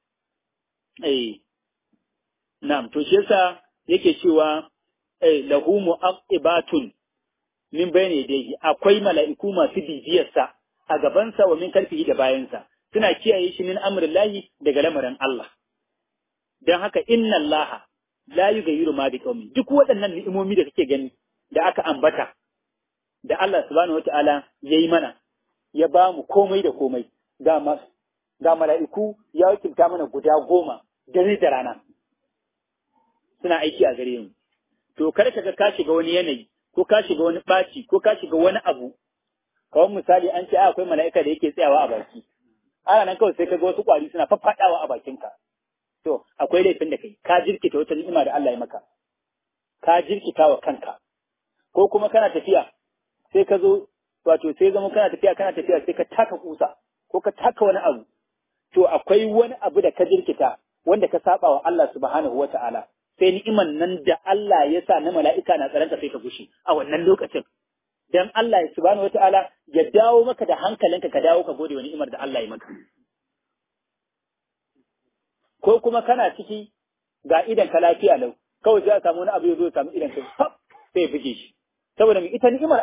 na'am to shi yasa yake cewa lahu mu'aqibatun min bayni yadayhi akwai mala'iku masu bibiyarsa a gabansa wa min kalfihi da bayansa suna kiyaye shi min amrillahi daga lamarin Allah dan haka inna Allah la yughayyiru ma biqaumin duk waɗannan ni'imomi da kake gani da aka ambata da Allah subhanahu wataala yayi mana ya ba mu komai da komai ga mala'iku ya wakilta mana guda 10 dare da rana suna aiki a gare mu to kar ka ga ka shiga wani yanayi ko ka shiga wani ɓaci ko ka shiga wani abu kawai misali an ce akwai mala'ika da yake tsayawa a baki ana nan kawai sai ka ga wasu ƙwari suna faffaɗawa a bakinka to akwai laifin da kai ka jirkita wata ni'ima da Allah ya maka ka jirkita wa kanka ko kuma kana tafiya sai ka zo wato sai zama kana tafiya sai ka taka kusa ko ka taka wani abu to akwai wani abu da ka jirkita wanda ka saba wa Allah subhanahu wata'ala sai ni'iman nan da Allah ya sa na mala'ika na tsaranta sai ka gushi a wannan lokacin dan Allah subhanahu wata'ala ya dawo maka da hankalinka ka dawo ka gode wa ni'imar da Allah ya maka ko kuma kana ciki ga idan ka lafiya lau kawai sai a samu wani abu ya zo ya samu idan ka sai ya buge shi saboda ita ni'imar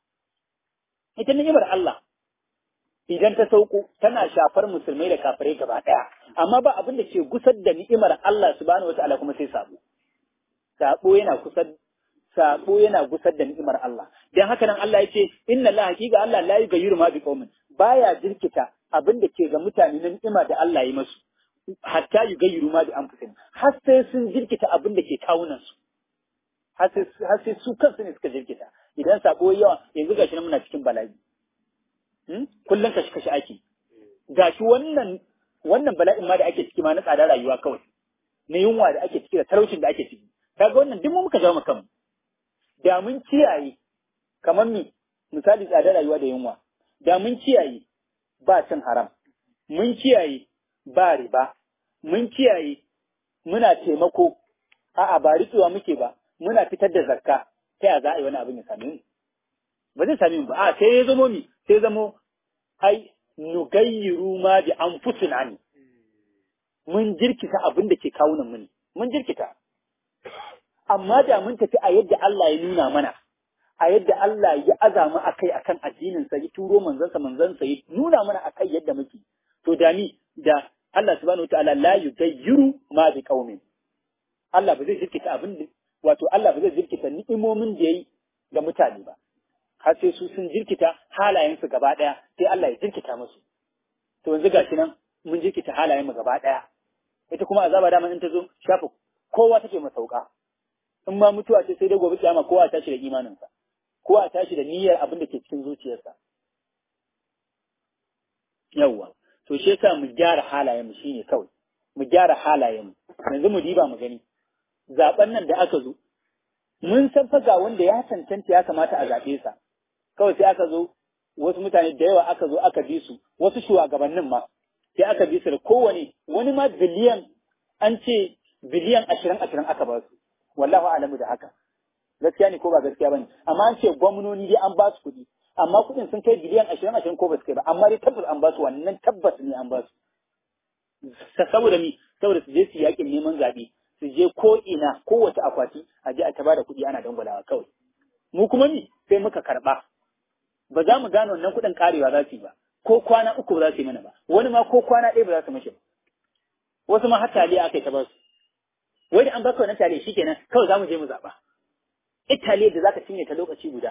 Allah idan ta sauko tana shafar musulmai da kafirai gaba daya amma ba abin da ke gusar da ni'imar Allah subhanahu wataala kuma sai sabo yana gusar da ni'imar Allah dan haka nan Allah yace inna Allah haqiqa Allah la yughayyiru ma biqaumin baya jirkita abin da ke ga mutane na ni'ima da Allah ya masu hatta yughayyiru ma bi anfusihim har sai sun jirkita abin da ke kawunan su har sai su kansu ne suka jirkita idan sabo yawa yanzu gashi nan muna cikin bala'i kullum kashi ake gashi wannan bala'in ma da ake ciki ma na tsadar rayuwa kawai na yunwa da ake ciki da talaucin da ake ciki kaga wannan duk mu muka jawo kanmu da mun kiyaye kamar misali tsadar rayuwa da yunwa da mun kiyaye ba cin haram mun kiyaye ba riba mun kiyaye muna taimako a'a ba rikewa muke ba muna fitar da zakka ta ya za a yi wani abin ya same mu ba zai same mu ba a sai ya zamo sai zamo ai nugayyiru ma bi anfusina ne mun jirkita abin da ke kawunan mu ne mun jirkita amma da mun tafi a yadda Allah ya nuna mana a yadda Allah ya azama akai akan addinin sa ya turo manzansa ya nuna mana akai yadda muke to da Allah subhanahu wataala la yugayyiru ma bi qaumin Allah ba zai jirkita Allah ba zai jirkita ni'imomin da yayi ga mutane ba har sai su sun jirkita halayensu gaba ɗaya sai Allah ya jirkita musu to yanzu gashi nan mun jirkita halayen mu gaba ɗaya ita kuma azaba dama in ta zo shafa kowa take masauka in ma mutuwa ce sai dai gobe kiyama kowa ya tashi da imaninsa kowa ya tashi da niyyar abin da ke cikin zuciyarsa yawwa to shi yasa mu gyara halayen mu shine kawai mu gyara halayen mu yanzu mu diba mu gani zaben nan da aka zo mun san fa ga wanda ya cancanta ya kamata a zaɓe sa kawai sai aka zo wasu mutane da yawa aka zo aka bi su wasu shugabannin ma sai aka bi su da kowane wani ma biliyan an ce biliyan 20 aka ba su wallahu alamu da haka gaskiya ne ko ba gaskiya bane amma an ce gwamnoni dai an ba su kuɗi amma kuɗin sun kai biliyan 20 ko ba su kai ba amma dai tabbas an ba su wannan tabbas ne an ba su saboda su je su yakin neman zaɓe su je ko ina kowace akwati a je a ta bada kuɗi ana dangwalawa kawai mu kuma sai muka karɓa ba za mu gane wannan kuɗin karewa za su yi ba ko kwana 3 ba za su yi mana ba wani ma ko kwana 1 ba za su mashi ba wasu ma har taliya aka yi ta ba su wai da an baka wannan taliya shikenan kawai za mu je mu zaɓa ita taliyar da za ka cinye ta lokaci guda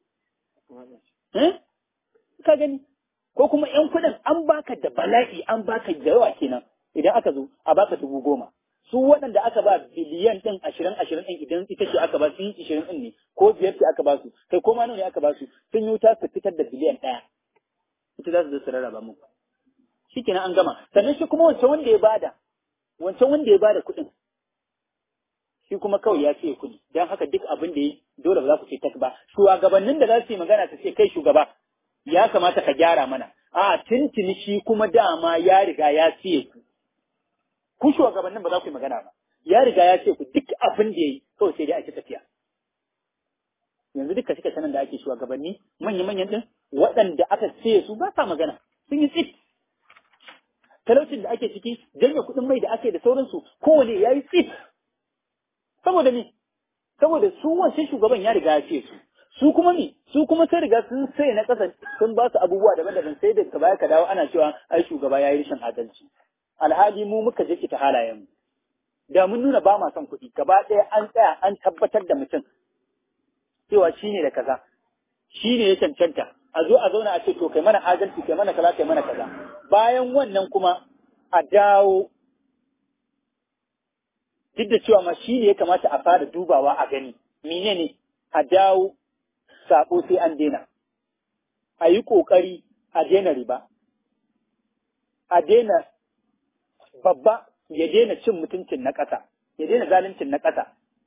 ka gani ko kuma ƴan kuɗin an baka da bala'i an baka da yawa kenan idan aka zo a baka 10,000 su waɗanda aka ba biliyan ɗin 20 ɗin idan ita ce aka ba su 20 ɗin ne ko 5 ce aka ba su kai ko ma nawa ne aka ba su sun yi wuta su fitar da biliyan 1 ita za su zo su rarraba muku shikenan an gama sannan shi kuma wancan wanda ya bada wancan wanda ya bada kuɗin shi kuma kawai ya ce kuɗi don haka duk abin da ya dole ba za ku ce tak ba shugabannin da za su yi magana su ce kai shugaba ya kamata ka gyara mana a tuntuni shi kuma dama ya riga ya ce ku shugabannin ba za ku yi magana ba ya riga ya ce ku duk abin da ya yi kawai sai dai ake tafiya yanzu duka suka sanan da ake shugabanni manya-manyan din waɗanda aka ce su ba sa magana sun yi tsit talaucin da ake ciki janye kuɗin mai da ake da sauransu kowane ya yi tsit saboda ne saboda su wancan shugaban ya riga ya ce su kuma ne su kuma sai riga sun sai na ƙasa sun ba su abubuwa daban-daban sai da baya ka dawo ana cewa ai shugaba ya yi rashin adalci alhali mu muka je ta halayen mu da mun nuna ba ma son kuɗi gaba ɗaya an tsaya an tabbatar da mutum cewa shi ne da kaza shi ne ya cancanta a zo a zauna a ce to kai mana adalci kai mana kaza kai mana kaza bayan wannan kuma a dawo duk da cewa ma shi ne ya kamata a fara dubawa a gani menene a dawo sabo sai an daina a yi ƙoƙari a daina riba a daina babba ya daina cin mutuncin na ƙasa ya daina zaluncin na ƙasa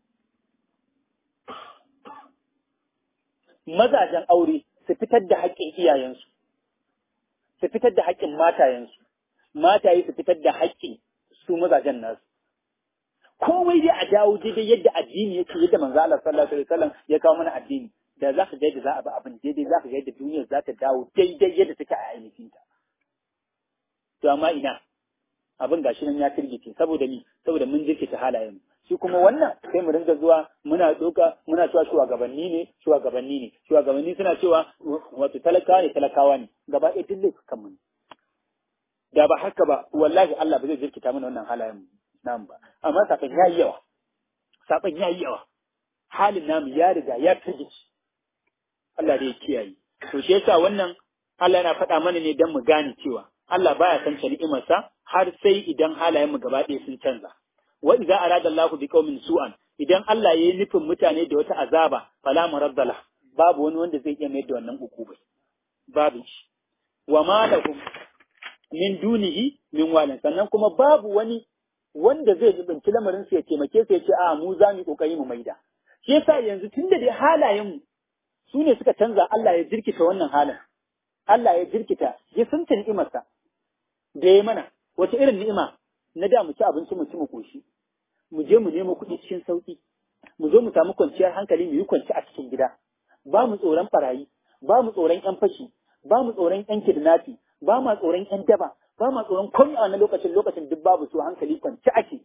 mazajen aure su fitar da haƙƙin iyayensu su fitar da haƙƙin matayensu mataye su fitar da haƙƙin su mazajen nasu komai dai a dawo daidai yadda addini yake yadda manzo Allah sallallahu alaihi wasallam ya kawo mana addini da za ka ga yadda za a bi abin daidai za ka ga yadda duniyar za ta dawo daidai yadda take a ainihin ta to amma ina abin gashi nan ya firgice saboda ni saboda mun jirkita halayen shi kuma wannan sai mu ringa zuwa muna cewa shugabanni suna cewa wato talakawa ne gaba ɗaya duk laifukan mu da ba haka ba wallahi Allah ba zai jirkita mana wannan halayen namu ba amma saban yayi yawa halin namu ya riga ya firgice Allah dai ya kiyaye to shi yasa wannan Allah yana faɗa mana ne don mu gane cewa Allah baya san ni'imarsa har sai idan halayen mu gaba ɗaya sun canza wa idza arada Allahu bi qaumin su'an idan Allah yayi nufin mutane da wata azaba fala muraddala babu wani wanda zai iya mayar da wannan ukubai babu shi wa ma lahum min dunihi min walin sannan kuma babu wani wanda zai zubunci lamarin su ya taimake su ya ce a mu za mu kokari mu maida shi yasa yanzu tunda dai halayen mu su ne suka canza Allah ya jirkita wannan halin Allah ya jirkita ya sunta ni'imarsa da ya mana wace irin ni'ima na da mu ci abinci mu ci mu koshi mu je mu nemo kuɗi cikin sauƙi mu zo mu samu kwanciyar hankali mu yi kwanci a cikin gida ba mu tsoron barayi ba mu tsoron ƴan fashi ba mu tsoron ƴan kidnapping ba mu tsoron ƴan daba ba mu tsoron komai a wannan lokacin duk babu su hankali kwanci ake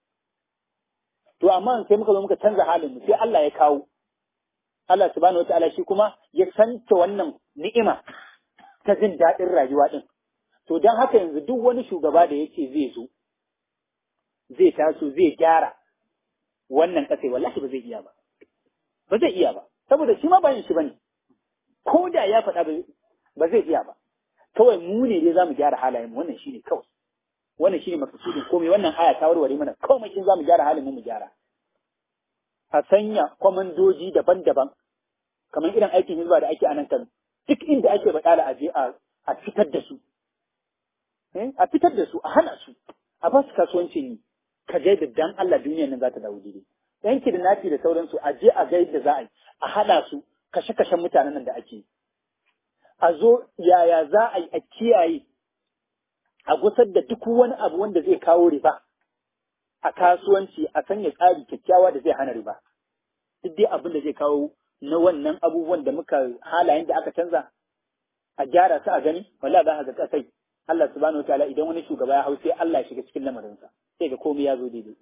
to amma sai muka zo muka canza halin mu sai Allah ya kawo Allah subhanahu wataala shi kuma ya santa wannan ni'ima ta jin daɗin rayuwa din to don haka yanzu duk wani shugaba da yake zai zo zai taso zai gyara wannan ƙasai wallahi ba zai iya ba ba zai iya ba saboda shi ma bayan shi bane ko da ya faɗa ba zai iya ba kawai mu ne dai zamu gyara halayen mu wannan shine kawai wannan shine makasudin komai wannan aya ta warware mana komai kin zamu gyara halin mu gyara a sanya kwamandoji daban-daban kamar irin aikin hizba da ake a nan kan duk inda ake baɗala a je a fitar da su a fitar da su a hana su a ba su kasuwancin yi ka ga da dan Allah duniyar nan za ta dawo daidai yan kidnapping da sauransu a je a ga yadda za a yi a hana su kashe-kashen mutanen nan da ake a zo yaya za a yi a kiyaye a gusar da duk wani abu wanda zai kawo riba a kasuwanci a sanya tsari kyakkyawa da zai hana riba duk dai abin da zai kawo na wannan abubuwan da muka halayen da aka canza a gyara su a gani wallahi za ka ga kasai Allah subhanahu wataala idan wani shugaba ya hau sai Allah ya shiga cikin lamarinsa sai ga komai ya zo daidai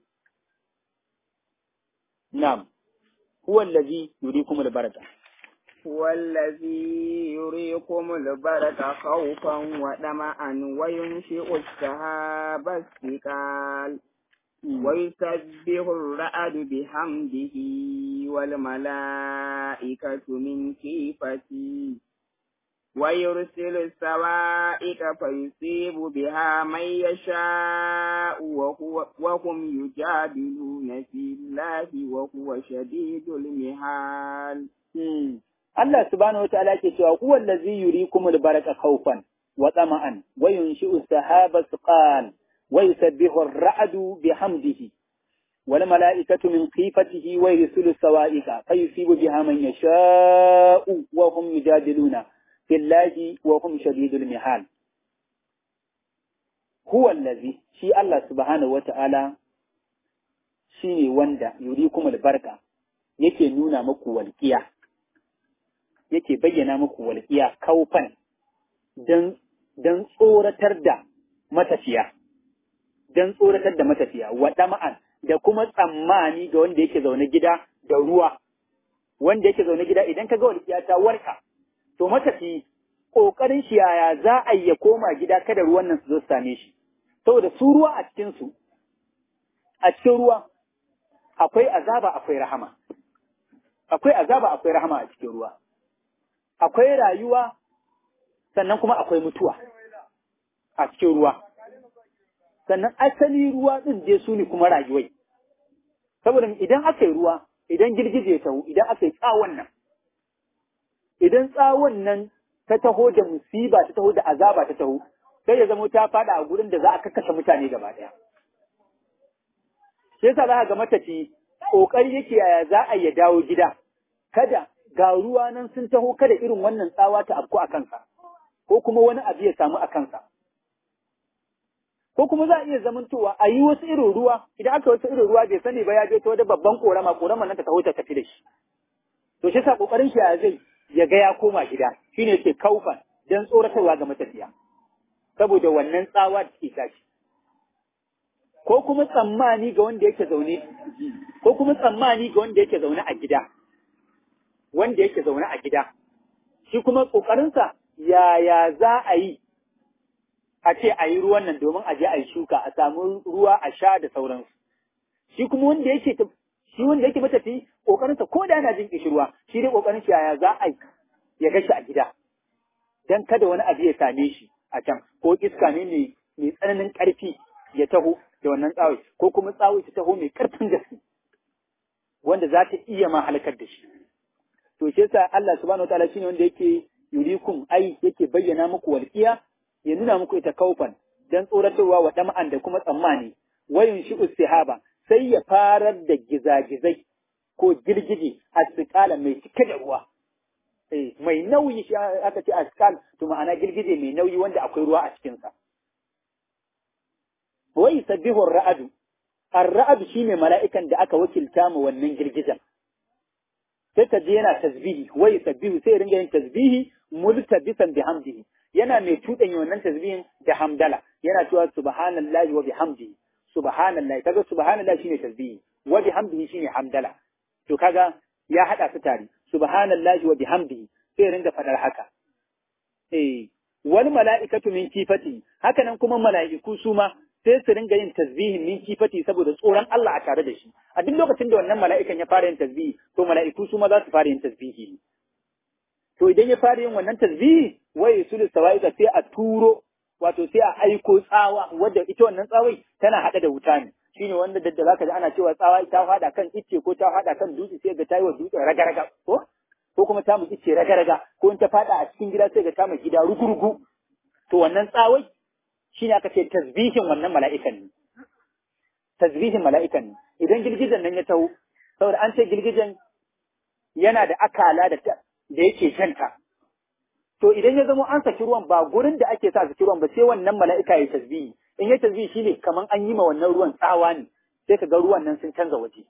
na'am huwa allazi yurikum al-baraka هو الذي يريكم البرق خوفا وطمعا وينشئ السحاب الثقال ويسبح الرعد بحمده والملائكة من خيفته ويرسل الصواعق فيصيب بها من يشاء وهم يجادلون في الله وهو شديد المحال. Allah subhanahu wa ta'ala ke cewa huwa allazi yurikumul baraka khawfan wa tama'an wa yunshi'u sahaba thiqal wa yusabbihu ar-ra'du bihamdihi wal mala'ikatu min khifatihi wa yursilu sawa'iqa fayusibu biha man yasha'u wa hum yujadiluna fillahi wa hum shadidul mihal. Huwa allazi, shi Allah subhanahu wa ta'ala shi ne wanda yurikumul barka yake nuna muku walƙiya, yake bayyana muku walƙiya kaufan don tsoratar da matafiya, wa ɗama'an da kuma tsammani ga wanda yake zaune gida da ruwa, wanda yake zaune gida idan ka ga walƙiya ta warka, to matafi ƙoƙarin shi yaya za a yi ya koma gida kada ruwan nan su zo su same shi, saboda su ruwa a cikin ruwa akwai azaba akwai rahama, a cikin ruwa, akwai rayuwa sannan kuma akwai mutuwa a cikin ruwa, sannan asali ruwa ɗin je su ne kuma rayuwai, saboda idan aka yi ruwa, idan girgije ya taho, idan aka yi tsawon nan, idan tsawon nan ta taho da musiba ta taho da azaba ta taho, sai ya zama ta fada a gurin da za a kakkashe mutane gaba ɗaya. Shi yasa za ga matafi ƙoƙari yake yaya za a ya dawo gida, kada ga ruwa nan sun taho kada irin wannan tsawa ta afku a kansa, ko kuma wani abu ya samu a kansa. Ko kuma za a iya zamantowa a yi wasu irin ruwa, idan aka wasu irin ruwa bai sani ba ya je ta wata babban ƙorama nan ta taho ta tafi da shi. To shi yasa ƙoƙarin shi ya zai ya ga ya koma gida, shine yake kaufan don tsoratarwa ga matafiya. Saboda wannan tsawa da take tashi. Ko kuma tsammani ga wanda yake zaune a gida, shi kuma ƙoƙarinsa yaya za a yi a ce a yi ruwan nan domin a je a yi shuka, a samu ruwa a sha da sauransu. Shi kuma wanda yake matafi ƙoƙarinsa ko da yana jin ƙishirwa, shi dai ƙoƙarin shi yaya za a yi ya gashi a gida, don kada wani abu ya same shi a can, ko iska ne mai tsananin ƙarfi ya taho da wannan tsawai, ko kuma tsawai ta taho mai ƙarfin gaske wanda za ta iya ma halakar da shi. To shi yasa Allah subhanahu wataala shine wanda yake yurikum yake bayyana muku walƙiya, ya nuna muku ita kaufan dan tsoratarwa wa dama'an da kuma tsammani, wayun shi sihaba sai ya farar da gizagizai ko girgije asqala mai cike da ruwa. Mai nauyi shi aka ce asqal, to ma'ana girgije mai nauyi wanda akwai ruwa a cikinsa. Wai sabbihu ar-ra'adu, ar-ra'adu shine mala'ikan da aka wakilta mu wannan girgijen. Sai ta je yana tasbihi, wai sabbihu sai ringa yin tasbihi multabisan bihamdihi, yana mai tudanya wannan tasbihin da hamdala, yana cewa subhanallahi wa bihamdihi, subhanallahi, kaga subhanallahi shine tasbihi, wa bihamdihi shine hamdala. To kaga ya hada su tare, subhanallahi wa bihamdihi, sai ringa fadar haka. Wal mala'ikatu min kifati, haka nan kuma mala'iku su ma sai su ringa yin tasbihin min kifati saboda tsoron Allah a tare da shi. A duk lokacin da wannan mala'ikan ya fara yin tasbihi, to mala'iku su ma za su fara yin tasbihi. To idan ya fara yin wannan tasbihi, wai yusulu sawa'iqa sai a turo, wato sai a aiko tsawa, wadda ita wannan tsawai tana hada da wuta ne. Shine wanda da zaka ji ana cewa tsawa ta fada kan icce ko ta fada kan dutse sai ga tayi wa dutsen raga-raga, ko kuma ta mu icce raga-raga, ko in ta fada a cikin gida sai ga ta mu gida rugu-rugu. To wannan tsawai shine aka ce tasbihin wannan mala'ikan ne. Tasbihin mala'ikan ne. Idan girgijen nan ya taho, saboda an ce girgijen yana da akala da yake janta. To idan ya zama an saki ruwan ba gurin da ake sa saki ruwan ba sai wannan mala'ika ya tasbihi. In ya tasbihi shine kaman an yi ma wannan ruwan tsawa ne, sai ka ga ruwan nan sun canza waje.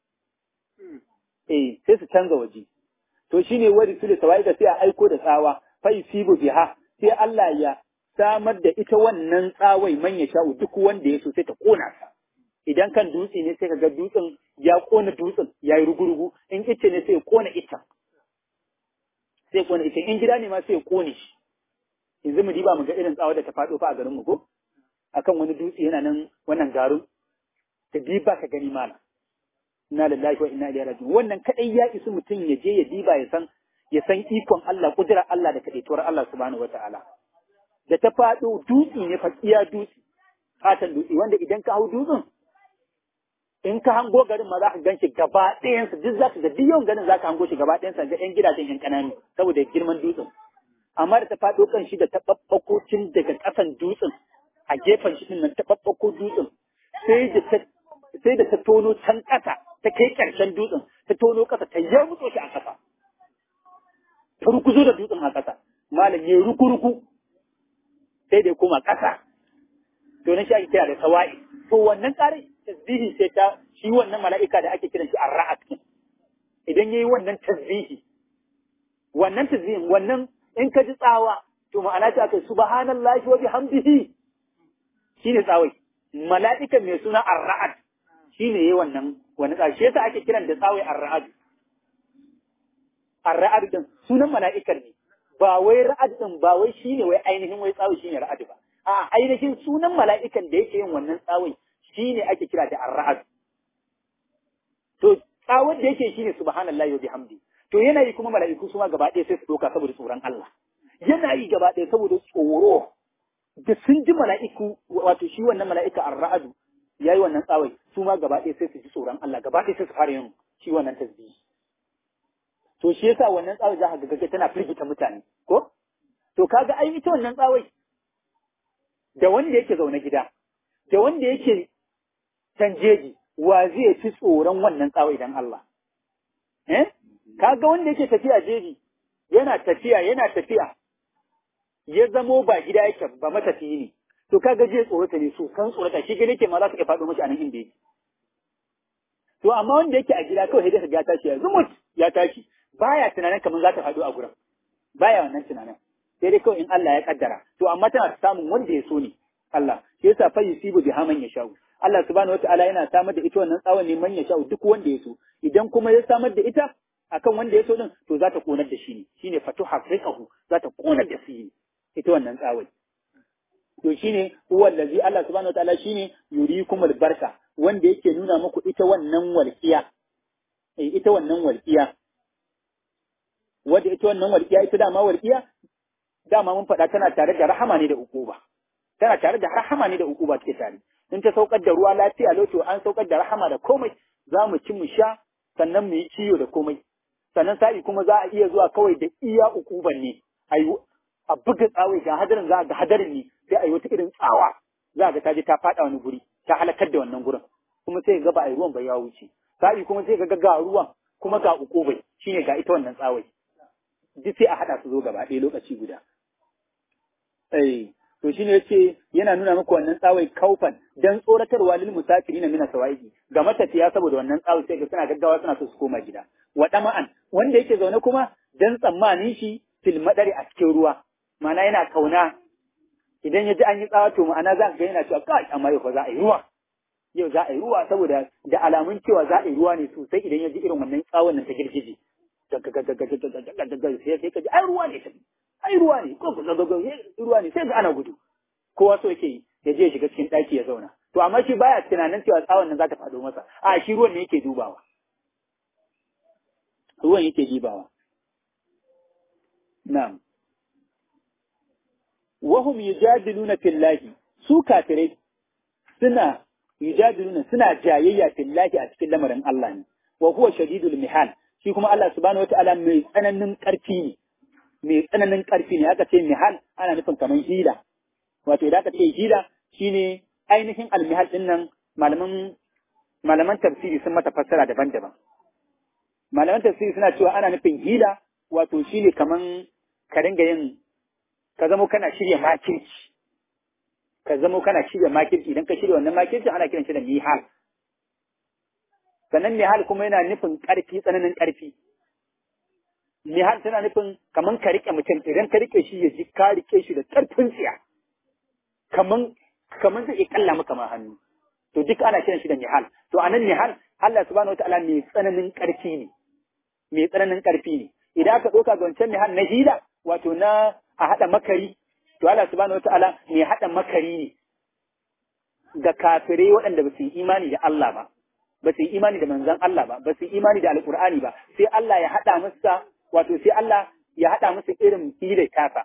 Sai su canza waje. To shine wari su da sawa'iqa sai a aiko da tsawa, fa yusibu biha, sai Allah ya samar da ita wannan tsawai man ya sha'u duk wanda ya so sai ta kona sa. Idan kan dutse ne sai ka ga dutsen ya kona dutsen ya yi rugurugu, in icce ne sai ya kona ita. Sai kona ita, in gida ne ma sai ya kone shi. Yanzu mu diba mu ga irin tsawa da ta faɗo fa a garin mu ko? Akan wani dutse yana nan wannan garin, ta diba ka gani mala. Inna lillahi wa inna ilaihi raji'un. Wannan kadai ya isu mutum ya je ya diba ya san ikon Allah, kudirar Allah da kadaituwar Allah subhanahu wataala. Da ta faɗo dutse ne fa iya dutse, fatan dutse wanda idan ka hau dutsen in ka hango garin ma za ka gan shi gaba ɗayansa, duk za ka ga duk yawan garin za ka hango shi gaba ɗayansa ga ƴan gidajen ƴan ƙananu saboda girman dutsen. Amma da ta faɗo kan shi da ta ɓaɓɓakocin daga ƙasan dutsen a gefen shi nan ta babbako dutsen sai da ta tono can ƙasa ta kai ƙarshen dutsen ta tono ƙasa ta yarmutso shi a ƙasa ta rukuzo da dutsen a ƙasa malam ya ruku sai da ya koma ƙasa to na shi ake kira da sawa'i to wannan ƙarin tasbihi sai ta shi wannan mala'ika da ake kiran shi ar-ra'at idan yayi wannan tasbihin wannan in ka ji tsawa to ma'ana ta kai subhanallahi wa bihamdihi shine tsawai mala'ika mai suna ar-ra'at shine yayi wannan tsawa shi yasa ake kiran da tsawai ar-ra'at din sunan mala'ikar ne ba wai ra'ad din ba wai shine wai ainihin wai tsawai shine ra'ad ba a ainihin sunan mala'ikan da yake yin wannan tsawai shine ake kira da ar-ra'at to tsawar da yake shine subhanallahi wa bihamdi to yana yi kuma mala'iku su ma gaba ɗaya sai su doka saboda tsoron Allah yana yi gaba ɗaya saboda tsoro da sun ji mala'iku wato shi wannan mala'ika ar-ra'adu yayi wannan tsawai su ma gaba ɗaya sai su ji tsoron Allah gaba ɗaya sai su fara yin shi wannan tasbihi to shi yasa wannan tsawai za ka ga tana firgita mutane ko to kaga ai ita wannan tsawai da wanda yake zaune gida da wanda yake can jeji wa zai fi tsoron wannan tsawai dan Allah kaga wanda yake tafiya jeji yana tafiya ya zamo ba gida yake ba matafiyi ne to kaga je tsorata ne su kan tsorata shi gane ke ma za su iya faɗo mashi a nan inda yake to amma wanda yake a gida kawai sai ya tashi ya tashi baya tunanin kamar za ta faɗo a gurin baya wannan tunanin sai dai kawai in Allah ya kaddara to amma tana samun wanda ya so ne Allah shi yasa fa yusibu biha man yashau Allah subhanahu wataala yana samar da ita wannan tsawon ne man yashau duk wanda ya so idan kuma ya samar da ita akan wanda ya so din to za ta konar da shi ne shine fatuha fiqahu za ta konar da shi ita wannan tsawai to shine huwa allazi Allah subhanahu wataala shine yurikum albarka wanda yake nuna muku ita wannan walqiya ita wannan walqiya wanda ita wannan walqiya ita dama walqiya dama mun faɗa tana tare da rahama ne da ukuba tana tare da rahama ne da ukuba take tare in ta saukar da ruwa lafiya loto an saukar da rahama da komai za mu ci mu sha sannan mu yi ciwo da komai sannan sa'i kuma za a iya zuwa kawai da iya ukuban ne a buga tsawai ga hadarin za a ga hadarin ne sai a yi wata irin tsawa za a ga ta je ta faɗa wani guri ta halakar da wannan gurin kuma sai ga ba a yi ruwan ba ya wuce sa'i kuma sai ga ruwan kuma ga ukubai shine ga ita wannan tsawai duk sai a haɗa su zo gaba ɗaya lokaci guda to shine yace yana nuna maka wannan tsawai kaufan dan tsoratarwa lil musafirina min sawaiki ga matafiya saboda wannan tsawai sai ga suna gaggawa suna so su koma gida wa dama'an wanda yake zaune kuma dan tsammanin shi fil madari a cikin ruwa ma'ana yana kauna idan ya ji an yi tsawa to ma'ana za ka ga yana cewa kai amma yau fa za a yi ruwa yau za a yi ruwa saboda da alamun cewa za a yi ruwa ne sosai idan ya ji irin wannan tsawon nan ta girgije sai ka ji ai ruwa ne tafi ai ruwa ne ko ruwa ne sai ga ana gudu kowa so yake ya je ya shiga cikin ɗaki ya zauna to amma shi baya tunanin cewa tsawon nan za ta faɗo masa a shi ruwan ne yake dubawa na'am wahum yujadiluna fillahi su kafirai suna jayayya fillahi a cikin lamarin Allah ne wa huwa shadidul mihal shi kuma Allah subhanahu wataala mai tsananin ƙarfi ne aka ce mihal ana nufin kamar hila wato idan aka ce hila shine ainihin almihal din nan malaman tafsiri sun mata fassara daban-daban malaman tafsiri suna cewa ana nufin hila wato shine kaman ka dinga yin ka zamo kana shirya makirci idan ka shirya wannan makirci ana kiran shi da mihal sannan mihal kuma yana nufin ƙarfi tsananin ƙarfi mihal tana nufin kaman ka rike mutum idan ka rike shi ya ji ka rike shi da ƙarfin tsiya kaman zai iya kalla maka ma hannu to duk ana kiran shi da mihal to anan mihal Allah subhanahu wataala mai tsananin ƙarfi ne idan aka ɗauka ga wancan mihal na hila wato na a haɗa makari to Allah subhanahu wataala mai haɗa makari ne ga kafirai waɗanda ba su yi imani da Allah ba su yi imani da manzon Allah ba su yi imani da alƙur'ani ba sai Allah ya haɗa musu sai Allah ya haɗa musu irin hilar tasa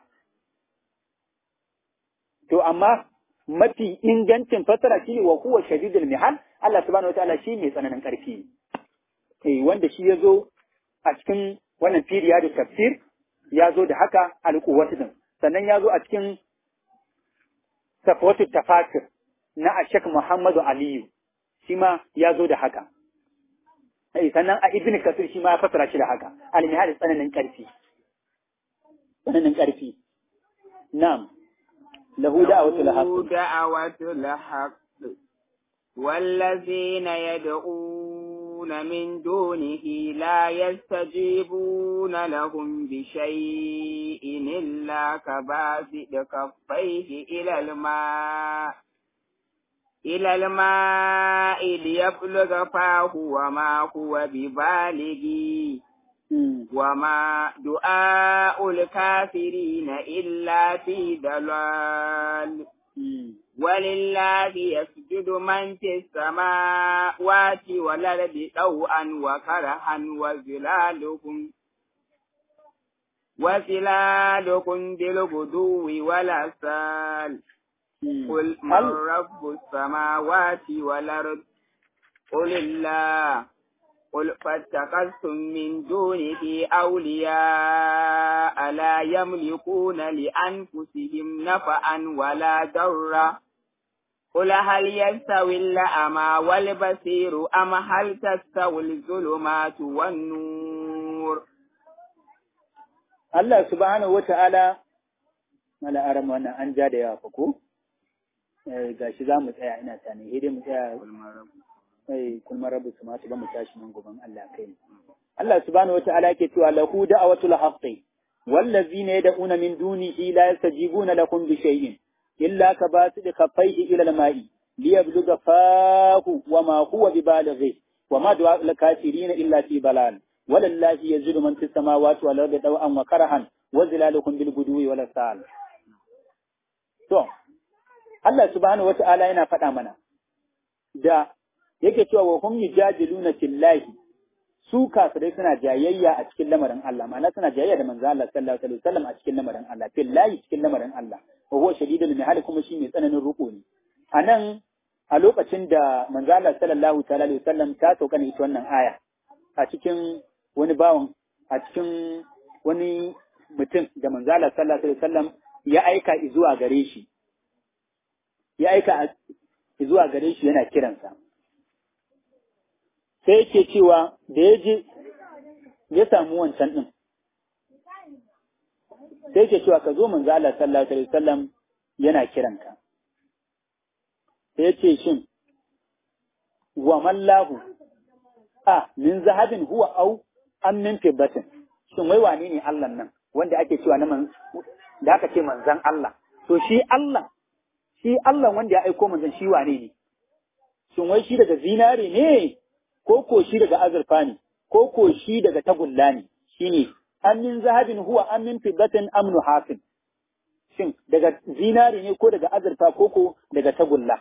to amma mafi ingancin fasara shine wa huwa shadidul mihal Allah subhanahu wataala shi mai tsananin ƙarfi wanda shi yazo a cikin wannan firiya da tafsir ya zo da haka alƙuwatu din sannan ya zo a cikin safwatu tafasir na Ashek Muhammadu Aliyu shi ma ya zo da haka. Sannan a Ibn Kasir shi ma ya fasara shi da haka, al-mihal tsananin ƙarfi. Tsananin ƙarfi. Na'am. Lahu da'awatul haqq wallazina yad'una min dunihi la yastajibuna lahum bi shay'in illa kabasid kaffayhi إلى الماء ليبلغ فاه وما هو ببالغه وما دعاء الكافرين إلا في ضلال ولله يسجد من في السماوات والأرض طوعا وكرها وظلالكم بالغدو والآصال قل من رب السماوات والأرض قل الله قل فاتخذتم من دونه أولياء لا يملكون لأنفسهم نفعا ولا ضرا قل هل يستوي الأعمى والبصير أم هل تستوي الظلمات والنور. الله سبحانه وتعالى mala aram wannan an ja da yawa fa ko gashi za mu tsaya ina tani sai dai mu tsaya kulmar rabu su ma ba mu tashi nan gaban Allah kai Allah subhanahu wataala yake cewa lahu da'watul haqqi wallazina yad'una min dunihi la yastajibuna lakum bi shay'in illa kabasid kaffayhi ila al-ma'i liyabluga fahu wama huwa bibalighi wama du'a al-kafirin illa fi balal walallahi yazidu man fis samawati wal ardi daw'an wa karahan wa zilalukum bil gudwi wal asal. To, Allah subhanahu wata'ala yana faɗa mana da yake cewa wa hum yujadiluna fillahi, su kafirai suna jayayya a cikin lamarin Allah, ma'ana suna jayayya da manzo Allah sallallahu alaihi wasallam a cikin lamarin Allah, fillahi cikin lamarin Allah, wa huwa shadidul mihal kuma shi mai tsananin ruko ne. Anan a lokacin da manzo Allah sallallahu alaihi wasallam ta sauka ne ita wannan aya a cikin wani bawan a cikin wani mutum da manzo Allah sallallahu alaihi wasallam ya aika zuwa gare shi yana kiransa, sai yake cewa da ya je ya samu wancan ɗin, sai yake cewa ka zo manzo Allah sallallahu alaihi wasallam yana kiranka, sai yace shin wa mallahu min zahabin huwa au am min fibbatin, shin wai wane ne Allah nan wanda ake cewa da aka ce manzan Allah, to shi Allah wanda ya aiko manzan shi wane ne? Shin wai shi daga zinare ne, ko shi daga azurfa ne, ko shi daga tagulla ne, shi ne, amin zahabin huwa amin fiddatin amnu hafin. Shin daga zinare ne ko daga azurfa ko daga tagulla?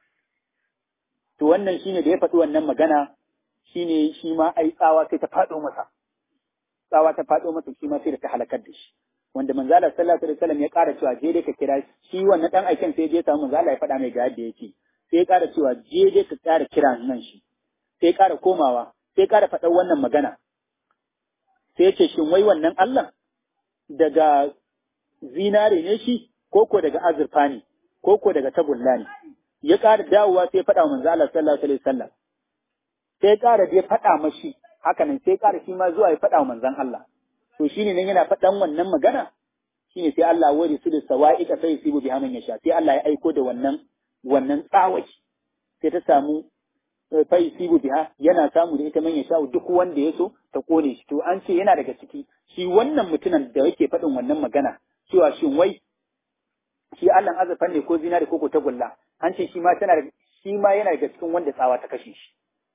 To wannan shi ne da ya faɗi wannan magana, shi ne shi ma ai tsawa sai ta faɗo masa. Tsawa ta faɗo masa shi ma sai da ta halakar da shi. Wanda manzo Allah sallallahu alaihi wasallam ya ƙara cewa je dai ka kira shi wannan dan aikin sai je samu manzo Allah ya faɗa mai ga yadda yake, sai ya ƙara cewa je dai ka ƙara kira nan shi, sai ya ƙara komawa, sai ya ƙara faɗar wannan magana, sai ya ce shin wai wannan Allah daga zinare ne shi ko daga azurfa ne ko daga tagulla ne? Ya ƙara dawowa sai ya faɗa wa manzo Allah sallallahu alaihi wasallam, sai ya ƙara dai faɗa mashi haka nan, sai ya ƙara shi ma zuwa ya faɗa wa manzon Allah. To shi ne nan yana faɗan wannan magana, shi ne sai Allah wari su da sawa'iƙa sai su bi haman ya sha, sai Allah ya aiko da wannan tsawaki, sai ta samu fai sibu biha yana samu da ita man ya sha duk wanda ya so ta kone shi. To an ce yana daga ciki shi wannan mutumin da yake faɗin wannan magana cewa shin wai shi Allah azafan ne ko zinari ko tagulla, an ce shi ma yana daga cikin wanda tsawa ta kashe shi.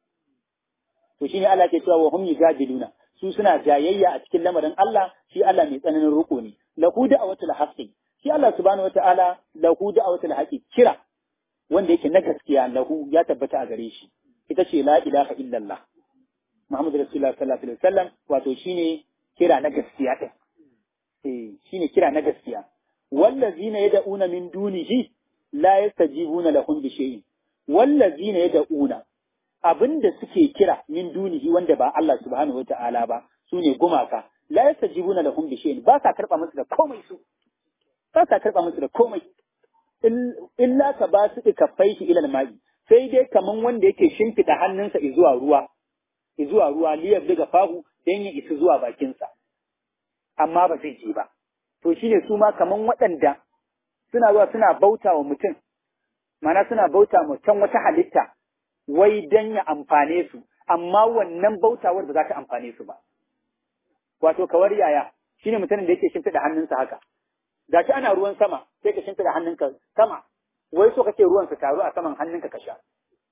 To shi ne Allah ke cewa wa hum yujadiluna, su suna jayayya a cikin lamarin Allah, shi Allah mai tsananin roƙo ne. Lahu da'awatul haqqi, shi Allah subhanahu wata'ala lahu da'awatul haqqi, kira wanda yake na gaskiya lahu ya tabbata a gare shi. Ita ce la ilaha illallah. Muhammadu Rasulullah sallallahu alaihi wasallam, wato shine kira na gaskiya din. Shine kira na gaskiya. Wallazina yad'una min dunihi la yastajibuna lahum bi shay'in. Wallazina yad'una, abinda suke kira min dunihi wanda ba Allah subhanahu wata'ala ba, su ne gumaka, la yastajibuna lahum bi shay'in, ba sa karba musu da komai su. Ba sa karba musu da komai. illa ka ba su kaffai shi ilal ma'i sai dai kaman wanda yake shimfida hannunsa zuwa ruwa liyar daga fahu dan ya isa zuwa bakinsa amma ba zai je ba to shine su ma kaman waɗanda suna zuwa suna bauta wa mutum mana suna bauta mutum wata halitta wai dan ya amfane su amma wannan bautawar ba za ta amfane su ba wato kawar yaya shine mutumin da yake shimfida hannunsa haka da shi ana ruwan sama sai ka shimfida hannunka sama wai so kake ruwan su taru a saman hannunka ka sha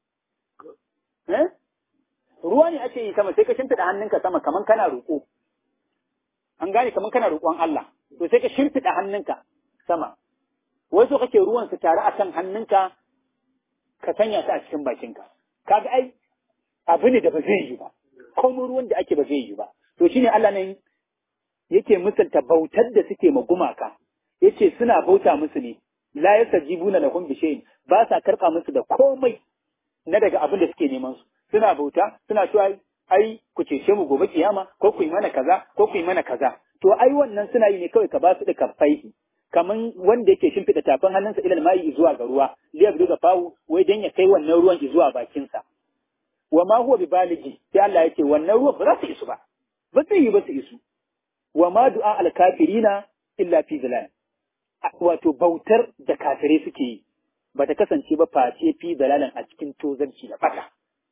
ruwa ne ake yi sama sai ka shimfida hannunka sama kaman kana roƙo an gane kaman kana roƙon Allah to sai ka shimfida hannunka sama wai so kake ruwan su taru a kan hannunka ka sanya su a cikin bakinka kaga ai abu ne da ba zai yi ba komai ruwan da ake ba zai yi ba to shine Allah nan yake misalta bautar da suke ma gumaka yace suna bauta musu ne la yasajibuna lahum bi shay'in ba sa karba musu da komai na daga abin da suke neman su suna bauta suna cewa ai ku cece mu gobe kiyama ko ku yi mana kaza ko ku yi mana kaza to ai wannan suna yi ne kawai ka ba su da kafai kaman wanda yake shimfiɗa tafin hannunsa ilal mai zuwa ga ruwa liyab daga fawu wai dan ya kai wannan ruwan zuwa bakinsa wa ma huwa bi baligi sai Allah yake wannan ruwan ba za su isu ba ba zai yi ba su isu wa ma du'a al kafirina illa fi zalal wato bautar da kafirai suke yi ba ta kasance ba face fi dalalan a cikin tozarci da bata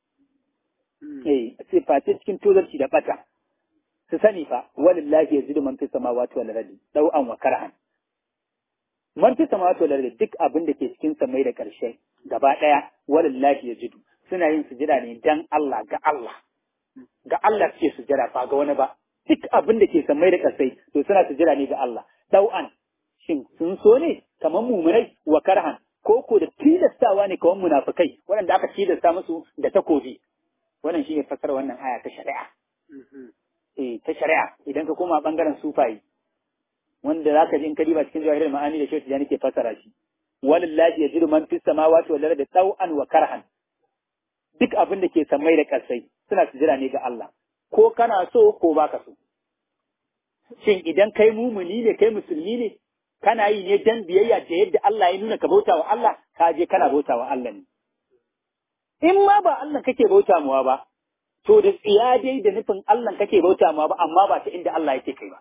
sai face cikin tozarci da bata su sani fa walillahi yazidu man fi samawati wal ardi dau'an wa karhan man fi samawati wal ardi duk abin da ke cikin samai da karshe gaba daya walillahi yazidu suna yin sujada ne dan Allah ga Allah suke sujada ba ga wani ba duk abin da ke samai da karshe to suna sujada ne ga Allah dau'an shin sun so ne kamar mumurai wa karhan ko da tilastawa ne kamar munafikai waɗanda aka tilasta musu da takobi wannan shine fasara wannan aya ta shari'a ta shari'a idan ka koma bangaren sufayi wanda zaka ji in ka diba cikin jawahirul ma'ani da shehu tijani ke fasara shi walillahi yajidu man fis samawati wal ardi taw'an wa karhan duk abin da ke samai da ƙarsai suna sujira ne ga Allah ko kana so ko baka so shin idan kai mumuni ne kai musulmi ne kana yi ne dan biyayya da yadda Allah ya nuna ka bauta wa Allah ka je kana bauta wa Allah ne in ma ba Allah kake bauta muwa ba to da tsiya dai da nufin Allah kake bauta muwa ba amma ba ta inda Allah yake kai ba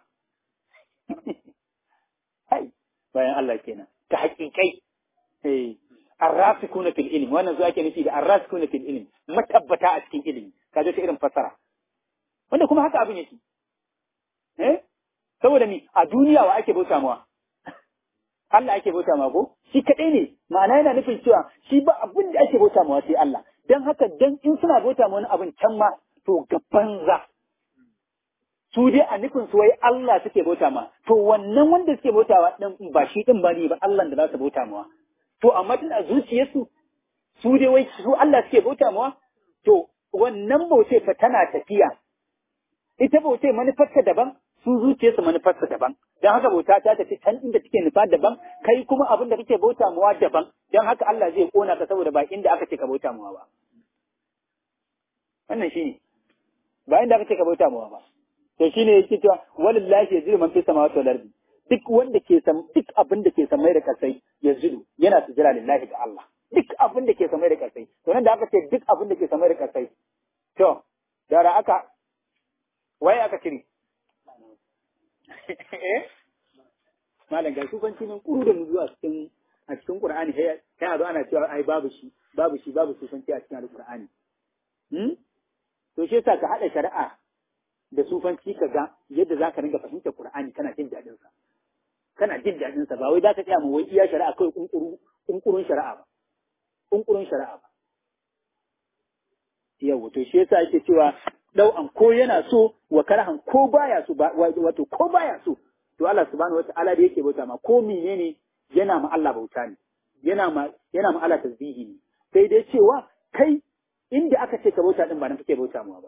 hai bayan Allah kenan ta hakikai arrasikuna fil ilm wannan zuwa ake nufi da arrasikuna fil ilm matabbata a cikin ilimi kaje ta irin fasara wanda kuma haka abin yake saboda ni a duniya wa ake bauta muwa Allah ake bauta ma ko shi kadai ne ma'ana yana nufin cewa shi ba abin da ake bauta ma sai Allah dan haka dan in suna bauta ma wani abin can ma to gaban za su dai a nufin su wai Allah suke bauta ma to wannan wanda suke bautawa din ba shi din ba ne ba Allah da za su bauta ma to amma tun a zuciyarsu su dai wai su Allah suke bauta ma to wannan bautai fa tana tafiya ita bautai manufarta daban su zuciyarsu manufarsa daban don haka bauta ta tafi can inda take nufa daban kai kuma abin da kake bauta muwa daban don haka Allah zai kona ka saboda ba inda aka ce ka bauta muwa ba wannan shine ba inda aka ce ka bauta muwa ba to shine yake cewa walillahi yazidu man fi samawati wal ardi duk wanda ke duk abin da ke samai da kasai yazidu yana sujjada lillahi ga Allah duk abin da ke samai da kasai to nan da aka ce duk abin da ke samai da kasai to da aka waye aka cire malam ga sufanci nan kuru da mu zuwa cikin a cikin Qur'ani kai a zo ana cewa ai babu sufanci a cikin Al-Qur'ani to shi yasa ka hada shari'a da sufanci ka ga yadda zaka ringa fahimtar Qur'ani kana jin dadin sa ba wai zaka tsaya mu wai iya shari'a kai kunkurun shari'a ba yawa to shi yasa yake cewa dau'an ko yana so wa karahan ko baya so wato ko baya so to Allah subhanahu wata'ala da yake bauta ma ko menene yana ma Allah bauta ne yana ma Allah tasbihi ne sai dai cewa kai inda aka ce ka bauta din ba nan kake bauta ma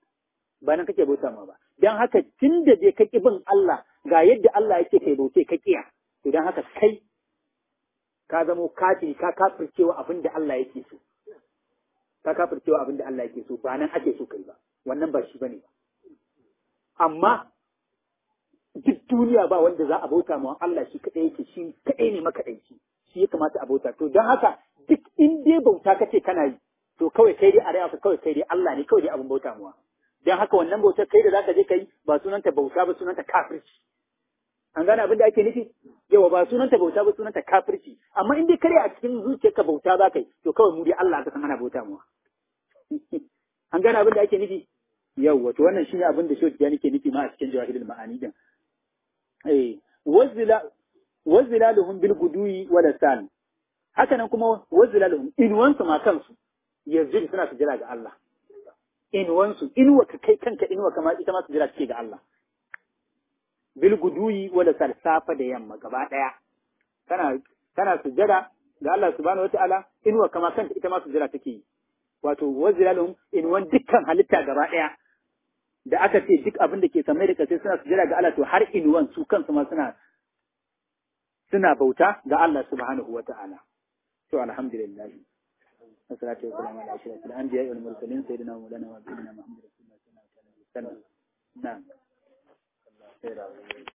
ba dan haka tunda dai ka bin Allah ga yadda Allah yake kai bauce ka kiya to dan haka kai ka zamo kafiri ka kafircewa abin da Allah yake so ba nan ake so kai ba wannan ba shi bane ba amma duk duniya ba wanda za a bauta ma Allah shi kadai yake shi kadai ne makadaici shi ya kamata a bauta to don haka duk in dai bauta kace kana yi to kawai kai dai a rayuwa kawai kai dai Allah ne kawai dai abin bauta muwa don haka wannan bautar kai da zaka je kai ba sunanta bauta ba sunanta kafirci an gane abin da ake nufi yawa ba sunanta bauta ba sunanta kafirci amma in dai kare a cikin zuciyarka bauta za kai to kawai mu dai Allah aka san ana bauta muwa an gane abin da ake nufi yawa to wannan shine abin da Shehu Tijani ke nufi ma a cikin Jawahirul Ma'ani din wazilaluhum bil guduyi wala sal haka nan kuma wazilaluhum inwansu ma kansu yanzu suna sujjada ga Allah inwansu inwa ka kai kanka inwa kama ita ma sujjada take ga Allah bil guduyi wala sal safa da yamma gaba daya kana sujjada ga Allah subhanahu wataala inwa kama kanta ita ma sujjada take yi wato wazilaluhum inwan dukkan halitta gaba daya da aka ce duk abin da ke samai da kasai suna sujjada ga Allah to har inwan su kansu ma suna bauta ga Allah subhanahu wa ta'ala. To, alhamdulillah. Assalatu wa salamu ala ashrafil anbiya'i wal mursalin sayyidina wa maulana wa sayyidina Muhammad sallallahu alaihi wa sallam. Na'am.